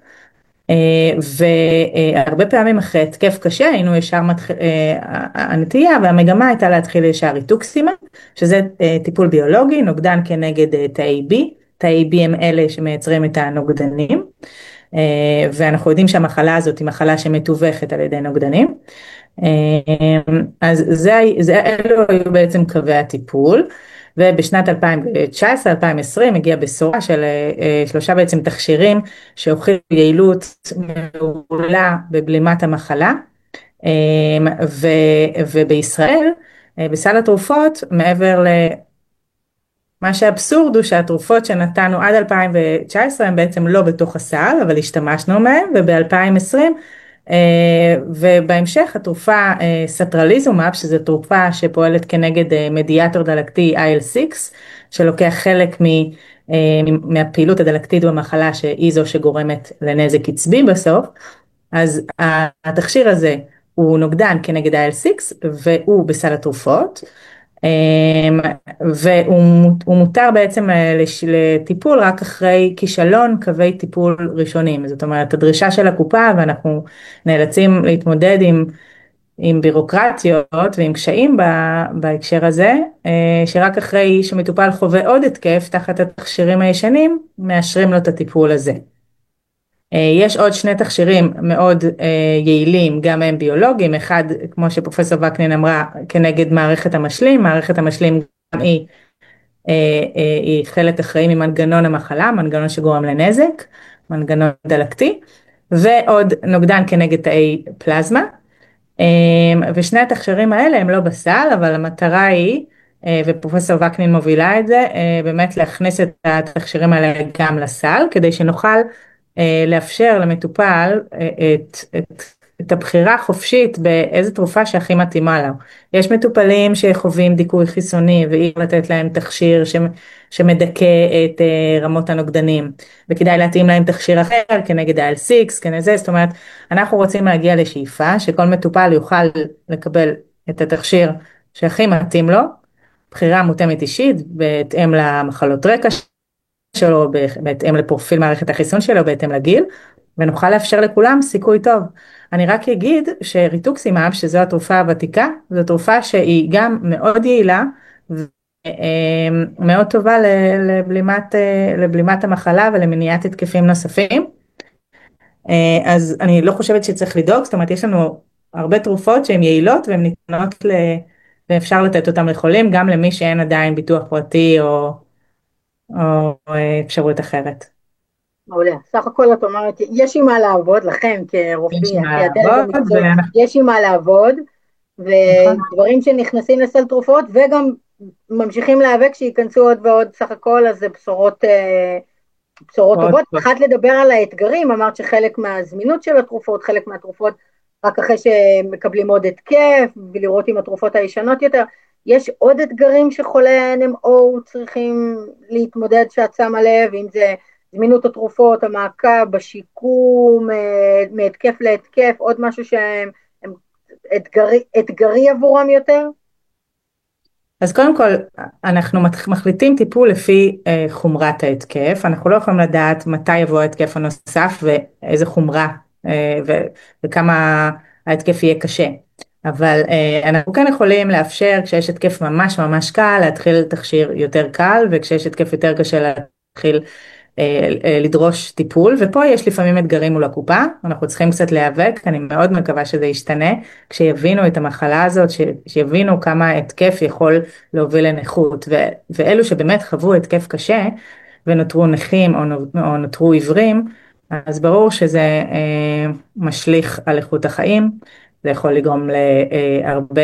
והרבה פעמים אחרי התקף קשה, היינו ישר הנטייה, והמגמה הייתה להתחיל ישר ריטוקסימה, שזה טיפול ביולוגי, נוגדן כנגד תאי B, תאי B הם אלה שמייצרים את הנוגדנים, ואנחנו יודעים שהמחלה הזאת היא מחלה שמתווכת על ידי נוגדנים, אז אלו היו בעצם קווי הטיפול, ובשנת 2019-2020 הגיעה בשורה של 3 בעצם תכשירים שהוכיחו יעילות מעולה בבלימת המחלה, ובישראל בסל התרופות מעבר מה שהאבסורד הוא שהתרופות שנתנו עד 2019 הם בעצם לא בתוך הסל, אבל השתמשנו מהם, וב-2020 ובהמשך התרופה סטרליזומב, שזו תרופה שפועלת כנגד מדיאטור דלקתי IL-6, שלוקח חלק מהפעילות הדלקתית במחלה שהיא זו שגורמת לנזק עצבי בסוף. אז התכשיר הזה הוא נוגדן כנגד IL-6 והוא בסל התרופות, והוא מותר בעצם לטיפול רק אחרי כישלון קווי טיפול ראשונים. זאת אומרת, הדרישה של הקופה, ואנחנו נאלצים להתמודד עם בירוקרטיות ועם קשיים בהקשר הזה, שרק אחרי שמטופל חווה עוד התקף תחת התכשירים הישנים, מאשרים לו את הטיפול הזה. יש עוד 2 תכשירים מאוד יעילים, גם הם ביולוגיים, אחד כמו שפרופסור וקנין אמרה כנגד מערכת המשלים, מערכת המשלים גם היא חלק אחראי ממנגנון המחלה, מנגנון שגורם לנזק, מנגנון דלקתי, ועוד נוגדן כנגד תאי פלזמה, ושני התכשירים האלה הם לא בסל, אבל המטרה היא ופרופסור וקנין מובילה את זה, באמת להכניס את התכשירים האלה גם לסל, כדי שנוכל לאפשר למטופל את הבחירה החופשית באיזה תרופה שהכי מתאימה לו. יש מטופלים שחווים דיכוי חיסוני ואי לתת להם תכשיר שמדכא את רמות הנוגדנים, וכדאי להתאים להם תכשיר אחר כנגד ה-IL-6, כנגד זה. זאת אומרת, אנחנו רוצים להגיע לשאיפה שכל מטופל יוכל לקבל את התכשיר שהכי מתאים לו, בחירה מותאמת אישית בהתאם למחלות רקע שלו, בהתאם לפרופיל מערכת החיסון שלו, בהתאם לגיל, ונוכל לאפשר לכולם סיכוי טוב. אני רק אגיד שריטוקסימאב, שזו התרופה הוותיקה, זו תרופה שהיא גם מאוד יעילה, ומאוד טובה לבלימת המחלה ולמניעת התקפים נוספים. אז אני לא חושבת שצריך לדאוג, זאת אומרת, יש לנו הרבה תרופות שהן יעילות, והן ניתנות ואפשר לתת אותן לחולים, גם למי שאין עדיין ביטוח פרטי או אפשרות אחרת. מעולה. סך הכל את אומרת, יש עם מה לעבוד לכם כרופאים, יש עם מה לעבוד, ודברים שנכנסים לסל תרופות, וגם ממשיכים להיאבק שיכנסו עוד ועוד סך הכל, אז זה בשורות טובות. התחלת לדבר על האתגרים, אמרת שחלק מהזמינות של התרופות, חלק מהתרופות רק אחרי שמקבלים עוד התקף, ולראות אם התרופות הישנות יותר. יש עוד אתגרים שחולי NMO צריכים להתמודד שאת שמה לב, אם זה זמינות התרופות, המעקב, בשיקום, מהתקף להתקף, עוד משהו שהם אתגרי עבורם יותר? אז קודם כל, אנחנו מחליטים טיפול לפי חומרת ההתקף, אנחנו לא יכולים לדעת מתי יבוא ההתקף הנוסף ואיזה חומרה וכמה ההתקף יהיה קשה. אבל אנחנו כן יכולים לאפשר, כשיש התקף ממש ממש קל, להתחיל תכשיר יותר קל, וכשיש התקף יותר קשה להתחיל לדרוש טיפול, ופה יש לפעמים אתגרים מול הקופה, אנחנו צריכים קצת להיאבק, אני מאוד מקווה שזה ישתנה, כשיבינו את המחלה הזאת, שיבינו כמה התקף יכול להוביל לנכות, ואלו שבאמת חוו התקף קשה, ונותרו נכים או נותרו עיוורים, אז ברור שזה משליך על איכות החיים, זה יכול לגרום להרבה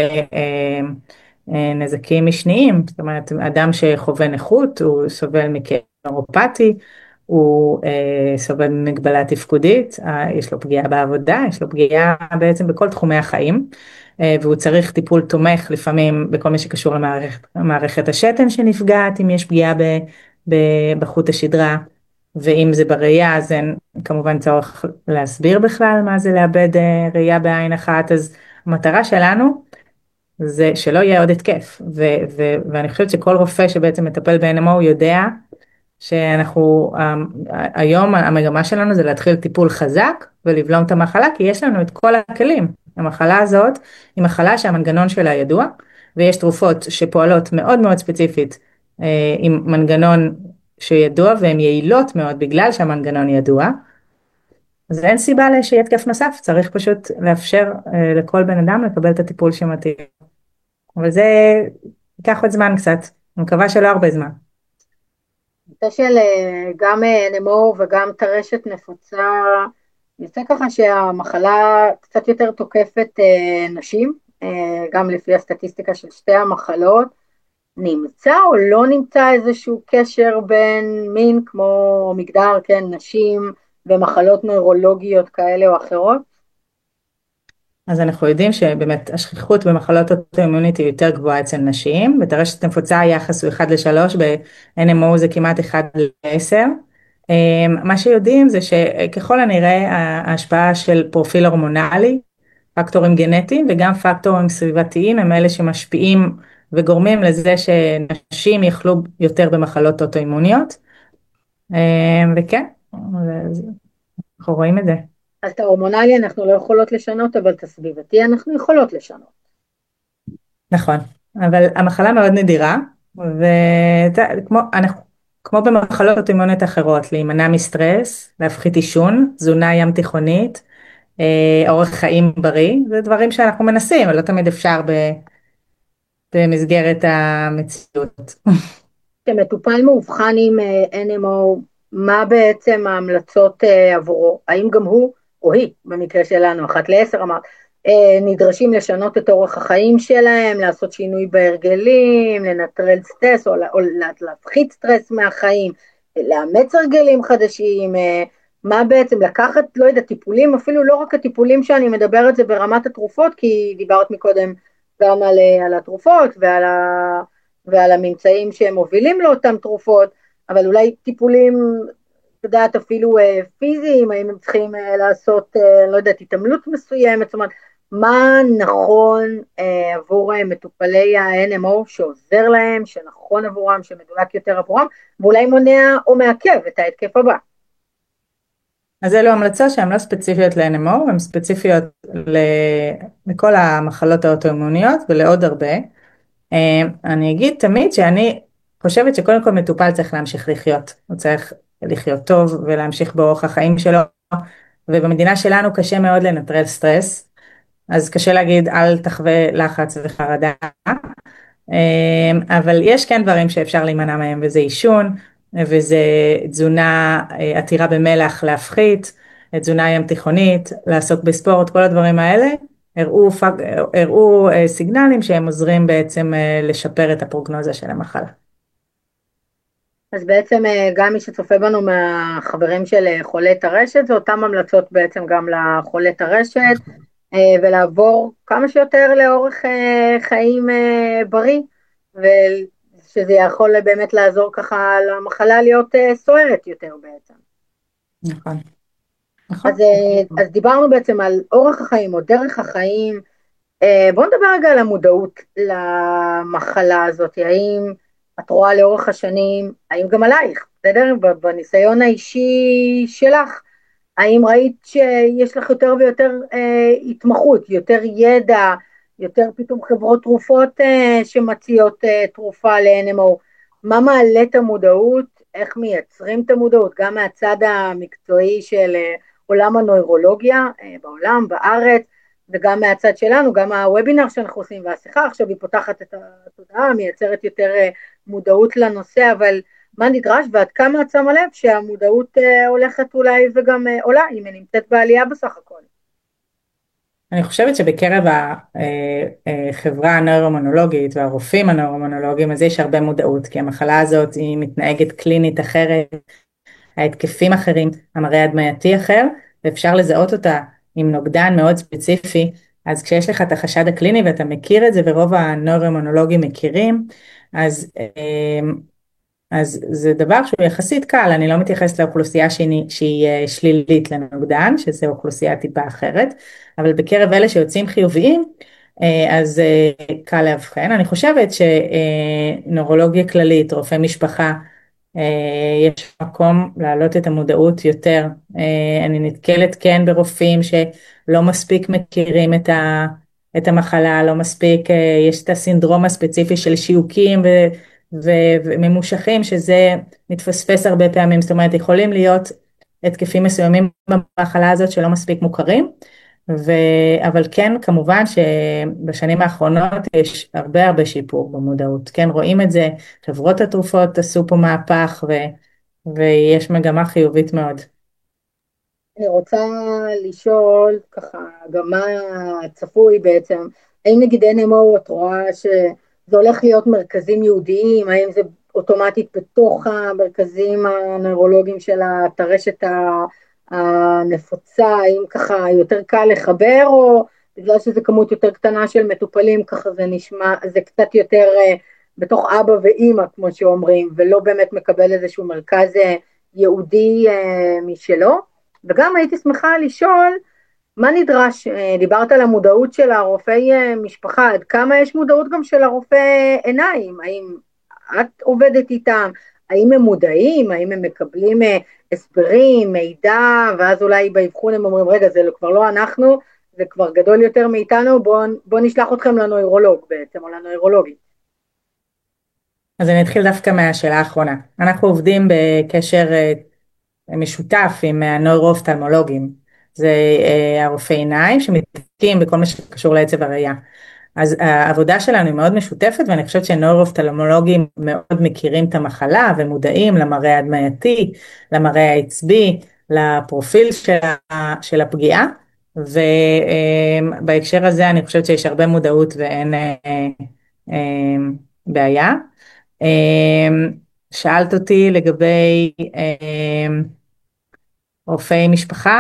נזקים משניים, זאת אומרת, אדם שחווה נכות, הוא סובל מכאב נוירופתי, הוא סובל ממגבלה תפקודית, יש לו פגיעה בעבודה, יש לו פגיעה בעצם בכל תחומי החיים, והוא צריך טיפול תומך לפעמים בכל מה שקשור למערכת השתן שנפגעת, אם יש פגיעה בחוט השדרה, ואם זה בראייה, אז אין כמובן צורך להסביר בכלל מה זה לאבד ראייה בעין אחת. אז המטרה שלנו זה שלא יהיה עוד התקף, ואני חושבת שכל רופא שבעצם מטפל ב-NMO יודע שאנחנו, היום המגמה שלנו זה להתחיל טיפול חזק ולבלום את המחלה, כי יש לנו את כל הכלים. המחלה הזאת היא מחלה שהמנגנון שלה ידוע, ויש תרופות שפועלות מאוד מאוד ספציפית עם מנגנון שידוע, והן יעילות מאוד בגלל שהמנגנון ידוע, אז אין סיבה שיהיה התקף נוסף, צריך פשוט לאפשר לכל בן אדם לקבל את הטיפול שמתאים. אבל זה ייקח עוד זמן קצת, אני מקווה שלא הרבה זמן. נושא של גם NMO וגם טרשת נפוצה, יוצא ככה שהמחלה קצת יותר תוקפת נשים, גם לפי הסטטיסטיקה של שתי המחלות. נמצא או לא נמצא איזשהו קשר בין מין כמו מגדר, כן, נשים ומחלות נוירולוגיות כאלה או אחרות? אז אנחנו יודעים שבאמת השכיחות במחלות אוטואימונית היא יותר גבוהה אצל נשים, בטרשת נפוצה היחס הוא 1:3, ב-NMO זה כמעט 1:10. מה שיודעים זה שככל הנראה ההשפעה של פרופיל הורמונלי, פקטורים גנטיים וגם פקטורים סביבתיים הם אלה שמשפיעים וגורמים לזה שנשים יחלו יותר במחלות אוטואימוניות, וכן, אנחנו רואים את זה. אז את ההורמונלי אנחנו לא יכולות לשנות, אבל את הסביבתי אנחנו יכולות לשנות. נכון, אבל המחלה מאוד נדירה, וכמו במחלות אוטואימוניות אחרות, להימנע מסטרס, להפחית עישון, תזונה ים תיכונית, אורח חיים בריא, זה דברים שאנחנו מנסים, אבל לא תמיד אפשר במסגרת המציאות. כשמטופל מאובחן עם NMO, מה בעצם ההמלצות עבורו? האם גם הוא, או היא, במקרה שלנו, 1:10 אמרת, נדרשים לשנות את אורח החיים שלהם, לעשות שינוי בהרגלים, לנטרל סטרס או להפחית סטרס מהחיים, לאמץ הרגלים חדשים, מה בעצם לקחת, לא יודע, טיפולים, אפילו לא רק הטיפולים שאני מדברת זה ברמת התרופות, כי דיברת מקודם גם על התרופות ועל הממצאים שהם מובילים לאותן תרופות, אבל אולי טיפולים, את יודעת, אפילו פיזיים, האם הם צריכים לעשות, לא יודעת, התעמלות מסוימת, זאת אומרת, מה נכון עבור מטופלי ה-NMO שעוזר להם, שנכון עבורם, שמדויק יותר עבורם, ואולי מונע או מעכב את ההתקף הבא. אז אלו המלצות שהן לא ספציפיות ל-NMO, הן ספציפיות לכל המחלות האוטואימוניות ולעוד הרבה. אני אגיד תמיד שאני חושבת שקודם כל מטופל צריך להמשיך לחיות, הוא צריך לחיות טוב ולהמשיך באורח החיים שלו, ובמדינה שלנו קשה מאוד לנטרל סטרס, אז קשה להגיד אל תחווה לחץ וחרדה, אבל יש כן דברים שאפשר להימנע מהם, וזה עישון, וזה תזונה עתירה במלח להפחית, תזונה ים תיכונית, לעסוק בספורט, כל הדברים האלה, הראו סיגנלים שהם עוזרים בעצם לשפר את הפרוגנוזה של המחלה. אז בעצם גם מי שצופה בנו מהחברים של חולי טרשת, זה אותם המלצות בעצם גם לחולי טרשת, ולעבור כמה שיותר לאורך חיים בריא, ושזה יכול באמת לעזור ככה למחלה להיות סוערת יותר בעצם. נכון. אז דיברנו בעצם על אורח החיים או דרך החיים, בואו נדבר רגע על המודעות למחלה הזאת, האם את רואה לאורך השנים, האם גם עלייך, בסדר? בניסיון האישי שלך, האם ראית שיש לך יותר ויותר התמחות, יותר ידע, יותר פתאום חברות תרופות שמציעות תרופה ל-NMO, מה מעלה את המודעות, איך מייצרים את המודעות, גם מהצד המקצועי של עולם הנוירולוגיה בעולם, בארץ, וגם מהצד שלנו, גם הוובינר שאנחנו עושים והשיחה עכשיו היא פותחת את התודעה, מייצרת יותר מודעות לנושא, אבל מה נדרש ועד כמה את שמה לב שהמודעות הולכת אולי וגם עולה, אם היא נמצאת בעלייה בסך הכל. אני חושבת שבקרב החברה הנוירומונולוגית והרופאים הנוירומונולוגיים, אז יש הרבה מודעות, כי המחלה הזאת היא מתנהגת קלינית אחרת, ההתקפים אחרים, המראה הדמייתי אחר, ואפשר לזהות אותה עם נוגדן מאוד ספציפי, אז כשיש לך את החשד הקליני ואתה מכיר את זה, ורוב הנוירומונולוגים מכירים, אז זה דבר שהוא יחסית קל, אני לא מתייחסת לאוכלוסייה שהיא שלילית לנוגדן, שזה אוכלוסייה טיפה אחרת, אבל בקרב אלה שיוצאים חיוביים, אז קל להבחן. אני חושבת שנוירולוגיה כללית, רופא משפחה, יש מקום להעלות את המודעות יותר. אני נתקלת כן ברופאים שלא מספיק מכירים את המחלה, לא מספיק, יש את הסינדרום הספציפי של שיוקים וממושכים, שזה מתפספס הרבה פעמים, זאת אומרת יכולים להיות התקפים מסוימים במחלה הזאת שלא מספיק מוכרים, אבל כן כמובן שבשנים האחרונות יש הרבה שיפור במודעות, כן רואים את זה, חברות התרופות עשו פה מהפך ויש מגמה חיובית מאוד. אני רוצה לשאול ככה, גם מה צפוי בעצם, האם נגיד NMO את רואה שזה הולך להיות מרכזים יהודיים, האם זה אוטומטית בתוך המרכזים הנוירולוגיים של הטרשת הנפוצה, האם ככה יותר קל לחבר, או בגלל שזה כמות יותר קטנה של מטופלים, ככה זה נשמע, זה קצת יותר בתוך אבא ואימא כמו שאומרים, ולא באמת מקבל איזשהו מרכז יהודי משלו. וגם הייתי שמחה לשאול, מה נדרש, דיברת על המודעות של הרופאי משפחה, עד כמה יש מודעות גם של הרופא עיניים, האם את עובדת איתם, האם הם מודעים, האם הם מקבלים הסברים, מידע, ואז אולי באבחון הם אומרים, רגע, זה כבר לא אנחנו, זה כבר גדול יותר מאיתנו, בוא נשלח אתכם לנוירולוג בעצם, או לנוירולוגית. אז אני אתחיל דווקא מהשאלה האחרונה. אנחנו עובדים בקשר משותף עם הנוירואופטלמולוגים, זה הרופאי עיניים שמתעסקים בכל מה שקשור לעצב הראייה. אז העבודה שלנו היא מאוד משותפת, ואני חושבת שנוירואופטלמולוגים מאוד מכירים את המחלה ומודעים למראה הדמייתי, למראה העצבי, לפרופיל של הפגיעה, ובהקשר הזה אני חושבת שיש הרבה מודעות ואין בעיה. שאלת אותי לגבי רופאי משפחה.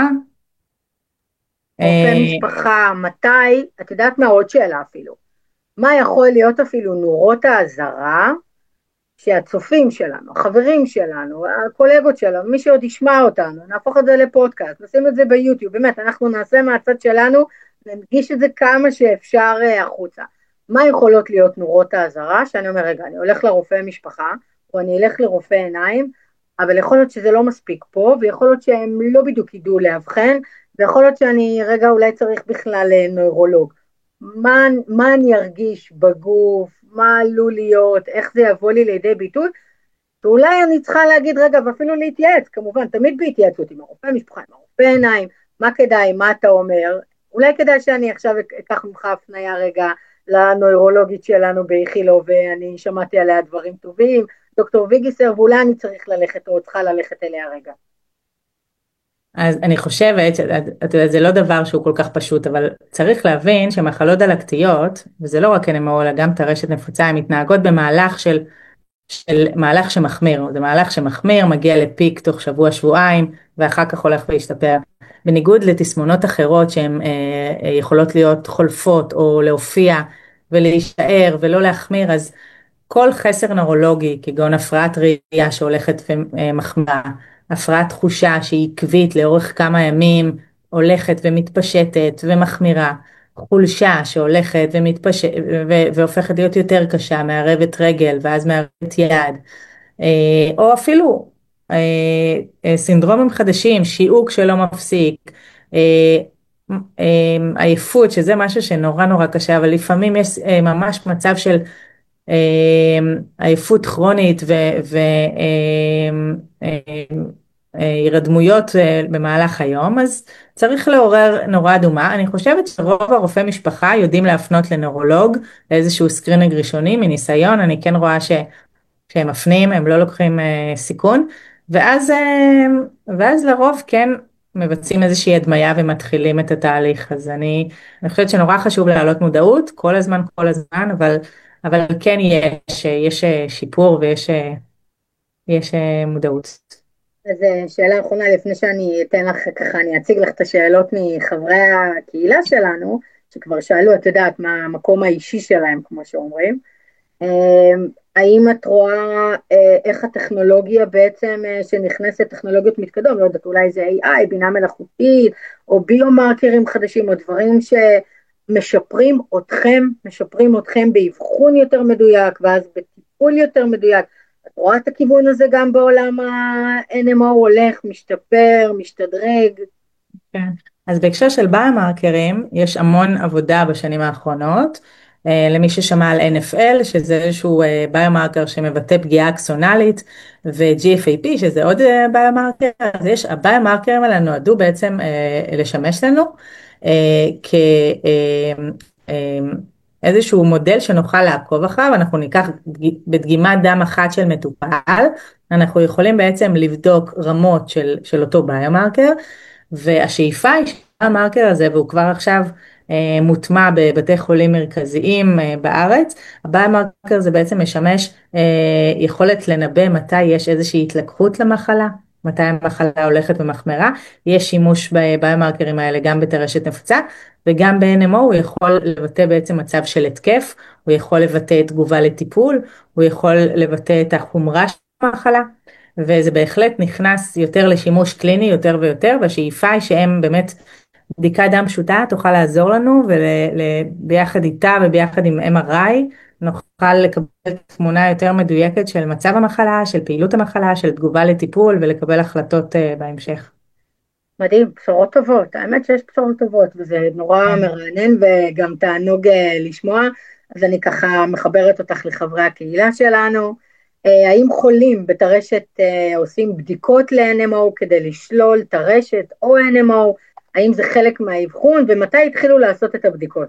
רופא משפחה, מתי, את יודעת מה עוד שאלה אפילו, מה יכול להיות אפילו נורות האזהרה שהצופים שלנו, החברים שלנו, הקולגות שלנו, מי שעוד ישמע אותנו, נהפוך את זה לפודקאסט, נשים את זה ביוטיוב, באמת, אנחנו נעשה מהצד שלנו, ננגיש את זה כמה שאפשר החוצה. מה יכולות להיות נורות האזהרה? שאני אומר, רגע, אני הולך לרופא משפחה, או אני אלך לרופא עיניים, אבל יכול להיות שזה לא מספיק פה, ויכול להיות שהם לא בדיוק ידעו להבחן, ויכול להיות שאני רגע אולי צריך בכלל נוירולוג. מה אני ארגיש בגוף, מה עלול להיות, איך זה יבוא לי לידי ביטוי, ואולי אני צריכה להגיד רגע, ואפילו להתייעץ, כמובן, תמיד בהתייעצות עם הרופא משפחה, עם הרופא עיניים, מה כדאי, מה אתה אומר, אולי כדאי שאני עכשיו אקח ממך הפניה רגע לנוירולוגית שלנו באיכילוב, ואני שמעתי עליה דברים טובים, דוקטור ויגיסר, ואולי אני צריך ללכת, או צריכה ללכת אליה רגע. אז אני חושבת, את יודעת, זה לא דבר שהוא כל כך פשוט, אבל צריך להבין שמחלות דלקתיות, וזה לא רק NMO, אלא גם טרשת נפוצה, הן מתנהגות במהלך של מהלך שמחמיר. זה מהלך שמחמיר, מגיע לפיק תוך שבוע-שבועיים, ואחר כך הולך להשתפר. בניגוד לתסמונות אחרות שהן יכולות להיות חולפות, או להופיע ולהישאר ולא להחמיר, אז כל חסר נורולוגי, כגון הפרעת ראייה שהולכת ומחמירה, הפרעת תחושה שהיא עקבית לאורך כמה ימים, הולכת ומתפשטת ומחמירה, חולשה שהולכת והופכת להיות יותר קשה, מערבת רגל ואז מערבת יד, או אפילו סינדרומים חדשים, שיעוק שלא מפסיק, עייפות, שזה משהו שנורא נורא קשה, אבל לפעמים יש ממש מצב של עייפות כרונית והירדמויות במהלך היום, אז צריך לעורר נורה אדומה. אני חושבת שרוב הרופאי משפחה יודעים להפנות לנורולוג, לאיזשהו סקרינינג ראשוני מניסיון, אני כן רואה שהם מפנים, הם לא לוקחים סיכון, ואז לרוב כן מבצעים איזושהי הדמיה ומתחילים את התהליך. אז אני חושבת שנורא חשוב להעלות מודעות כל הזמן, אבל כן יש שיפור ויש מודעות. אז שאלה אחרונה לפני שאני אתן לך ככה, אני אציג לך את השאלות מחברי הקהילה שלנו, שכבר שאלו, את יודעת, מה המקום האישי שלהם, כמו שאומרים. האם את רואה איך הטכנולוגיה בעצם שנכנסת, טכנולוגיות מתקדמות, לא יודעת, אולי זה AI, בינה מלאכותית, או ביומרקרים חדשים, או דברים שמשפרים אתכם באבחון יותר מדויק, ואז בטיפול יותר מדויק. את רואה את הכיוון הזה גם בעולם ה-NMO הולך, משתפר, משתדרג? כן. אז בהקשר של ביומרקרים, יש המון עבודה בשנים האחרונות, למי ששמע על NFL, שזה איזשהו ביומרקר שמבטא פגיעה אקסונלית, ו-GFAP, שזה עוד ביומרקר, אז הביומרקרים האלה נועדו בעצם לשמש לנו, כאיזשהו מודל שנוכל לעקוב אחריו. אנחנו ניקח בדגימת דם אחת של מטופל, אנחנו יכולים בעצם לבדוק רמות של אותו ביומרקר, והשאיפה היא שהמרקר הזה, והוא כבר עכשיו מוטמע בבתי חולים מרכזיים בארץ, הביומרקר זה בעצם משמש יכולת לנבא מתי יש איזושהי התלקחות למחלה, מתי המחלה הולכת ומחמרה. יש שימוש בביומרקרים האלה גם בטרשת נפוצה, וגם ב-NMO הוא יכול לבטא בעצם מצב של התקף, הוא יכול לבטא תגובה לטיפול, הוא יכול לבטא את החומרה של המחלה, וזה בהחלט נכנס יותר לשימוש קליני יותר ויותר, והשאיפה היא שהם באמת, בדיקת דם פשוטה תוכל לעזור לנו, וביחד איתה וביחד עם MRI, נוכל לקבל תמונה יותר מדויקת של מצב המחלה, של פעילות המחלה, של תגובה לטיפול, ולקבל החלטות בהמשך. מדהים, בשורות טובות, האמת שיש בשורות טובות, וזה נורא מרענן וגם תענוג לשמוע, אז אני ככה מחברת אותך לחברי הקהילה שלנו. האם חולים בטרשת עושים בדיקות ל-NMO כדי לשלול טרשת או NMO, האם זה חלק מהאבחון, ומתי התחילו לעשות את הבדיקות?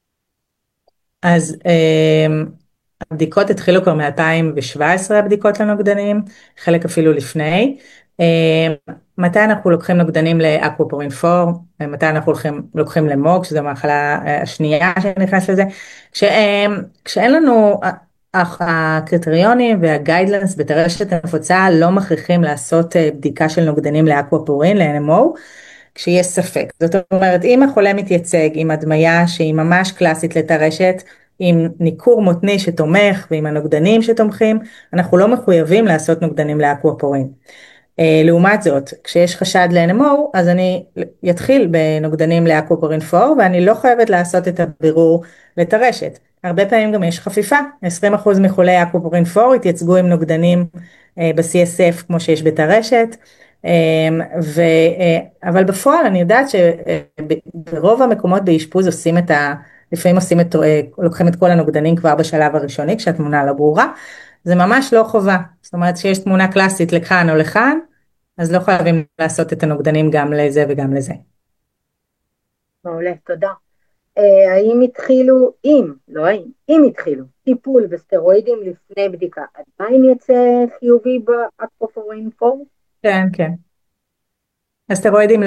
אז הבדיקות התחילו כבר מ-2017, הבדיקות לנוגדנים, חלק אפילו לפני. מתי אנחנו לוקחים נוגדנים לאקוופורין 4, מתי אנחנו לוקחים למוג, שזו המחלה השנייה שנכנס לזה, כשאין לנו, הקריטריונים והגיידלנס בטרשת הנפוצה לא מכריחים לעשות בדיקה של נוגדנים לאקוופורין, ל-NMO, כשיש ספק. זאת אומרת, אם החולה מתייצג עם הדמיה שהיא ממש קלאסית לטרשת, עם ניכור מותני שתומך ועם הנוגדנים שתומכים, אנחנו לא מחויבים לעשות נוגדנים לאקוופורין. לעומת זאת, כשיש חשד ל-NMO, אז אני אתחיל בנוגדנים לאקוופורין 4, ואני לא חייבת לעשות את הבירור לטרשת. הרבה פעמים גם יש חפיפה, 20% מחולי אקוופורין 4 התייצגו עם נוגדנים ב-CSF כמו שיש בטרשת, אבל בפועל אני יודעת שברוב המקומות באשפוז לפעמים לוקחים את כל הנוגדנים כבר בשלב הראשוני, כשהתמונה לא ברורה, זה ממש לא חובה, זאת אומרת שיש תמונה קלאסית לכאן או לכאן, אז לא חייבים לעשות את הנוגדנים גם לזה וגם לזה. מעולה, תודה. אם התחילו טיפול בסטרואידים לפני בדיקה, עדיין יצא חיובי באקוופורין 4? כן, כן. הסטרואידים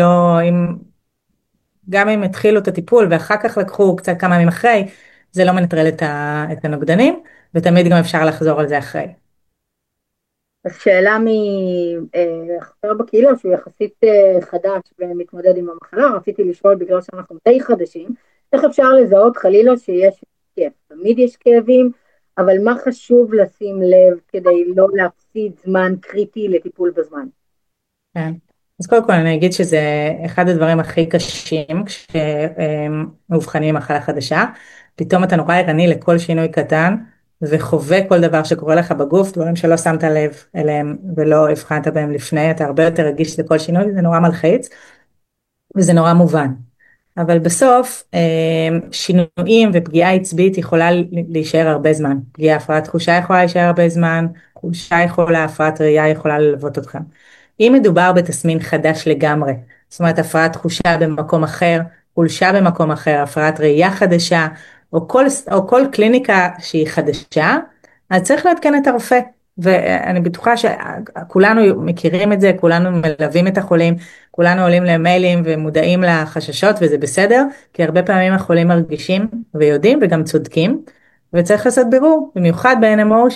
גם אם התחילו את הטיפול ואחר כך לקחו קצת כמה ימים אחרי, זה לא מנטרל את הנוגדנים, ותמיד גם אפשר לחזור על זה אחרי. אז שאלה מחבר בקהילה שהוא יחסית חדש ומתמודד עם המחלה, רציתי לשאול בגלל שאנחנו די חדשים, איך אפשר לזהות חלילה שיש כאב? תמיד יש כאבים, אבל מה חשוב לשים לב כדי לא להפסיד זמן קריטי לטיפול בזמן? כן. אז קודם כל אני אגיד שזה אחד הדברים הכי קשים כשמאובחנים מחלה חדשה, פתאום אתה נורא ערני לכל שינוי קטן, וחווה כל דבר שקורה לך בגוף, דברים שלא שמת לב אליהם ולא הבחנת בהם לפני, אתה הרבה יותר רגיש לכל שינוי, זה נורא מלחיץ, וזה נורא מובן. אבל בסוף שינויים ופגיעה עצבית יכולה להישאר הרבה זמן, פגיעה הפרעת תחושה יכולה להישאר הרבה זמן, חולשה יכולה, הפרעת ראייה יכולה ללוות אתכם. אם מדובר בתסמין חדש לגמרי, זאת אומרת הפרעת תחושה במקום אחר, חולשה במקום אחר, הפרעת ראייה חדשה, או כל קליניקה שהיא חדשה, אז צריך לעדכן את הרופא, ואני בטוחה שכולנו מכירים את זה, כולנו מלווים את החולים, כולנו עולים למיילים ומודעים לחששות, וזה בסדר, כי הרבה פעמים החולים מרגישים ויודעים וגם צודקים, וצריך לעשות בירור, במיוחד ב-NMO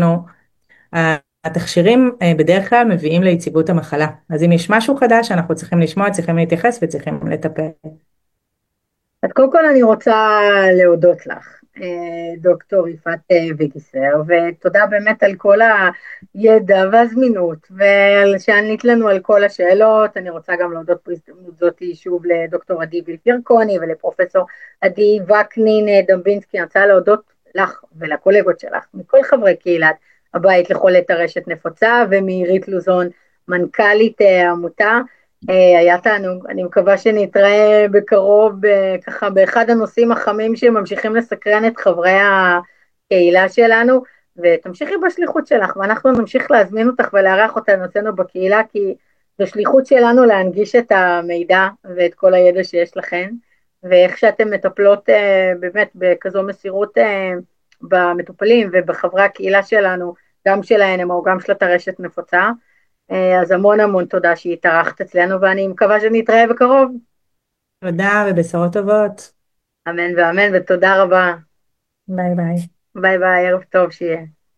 התכשירים בדרך כלל מביאים ליציבות המחלה, אז אם יש משהו חדש אנחנו צריכים לשמוע, צריכים להתייחס וצריכים לטפל. אז קודם כל אני רוצה להודות לך, דוקטור יפעת ויגיסר, ותודה באמת על כל הידע והזמינות, ועל שענית לנו על כל השאלות. אני רוצה גם להודות בהזדמנות זאת שוב לדוקטור עדי וילפירקוני ולפרופסור עדי וקנין דמבינסקי. אני רוצה להודות לך ולקולגות שלך, מכל חברי קהילת הבית לחולי טרשת נפוצה, ומעירית לוזון, מנכ"לית העמותה. היה תענוג, אני מקווה שנתראה בקרוב ככה באחד הנושאים החמים שממשיכים לסקרן את חברי הקהילה שלנו, ותמשיכי בשליחות שלך, ואנחנו נמשיך להזמין אותך ולארח אותנו אצלנו בקהילה, כי זו שליחות שלנו להנגיש את המידע ואת כל הידע שיש לכן, ואיך שאתם מטפלות באמת בכזו מסירות במטופלים ובחברי הקהילה שלנו, גם של ה-NMO, גם של הטרשת נפוצה. אז המון תודה שהתארחת אצלנו, ואני מקווה שנתראה בקרוב. תודה ובשורות טובות. אמן ואמן, ותודה רבה. ביי ביי. ביי ביי, ערב טוב שיהיה.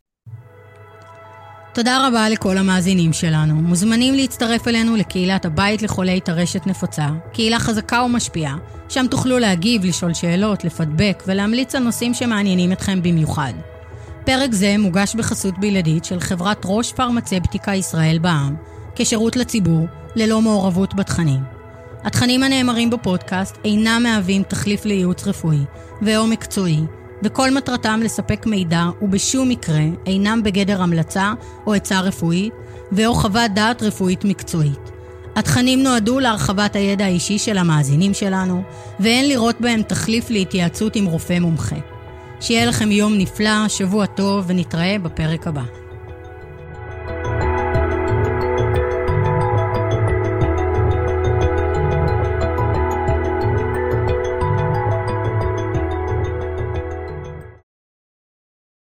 תודה רבה לכל המאזינים שלנו. מוזמנים להצטרף אלינו לקהילת הבית לחולי טרשת נפוצה, קהילה חזקה ומשפיעה, שם תוכלו להגיב, לשאול שאלות, לפדבק ולהמליץ על נושאים שמעניינים אתכם במיוחד. פרק זה מוגש בחסות בלעדית של חברת ראש פרמצפטיקה ישראל בע"מ, כשירות לציבור, ללא מעורבות בתכנים. התכנים הנאמרים בפודקאסט אינם מהווים תחליף לייעוץ רפואי ואו מקצועי, וכל מטרתם לספק מידע ובשום מקרה אינם בגדר המלצה או עצה רפואית ואו חוות דעת רפואית מקצועית. התכנים נועדו להרחבת הידע האישי של המאזינים שלנו, ואין לראות בהם תחליף להתייעצות עם רופא מומחה. שיהיה לכם יום נפלא, שבוע טוב, ונתראה בפרק הבא.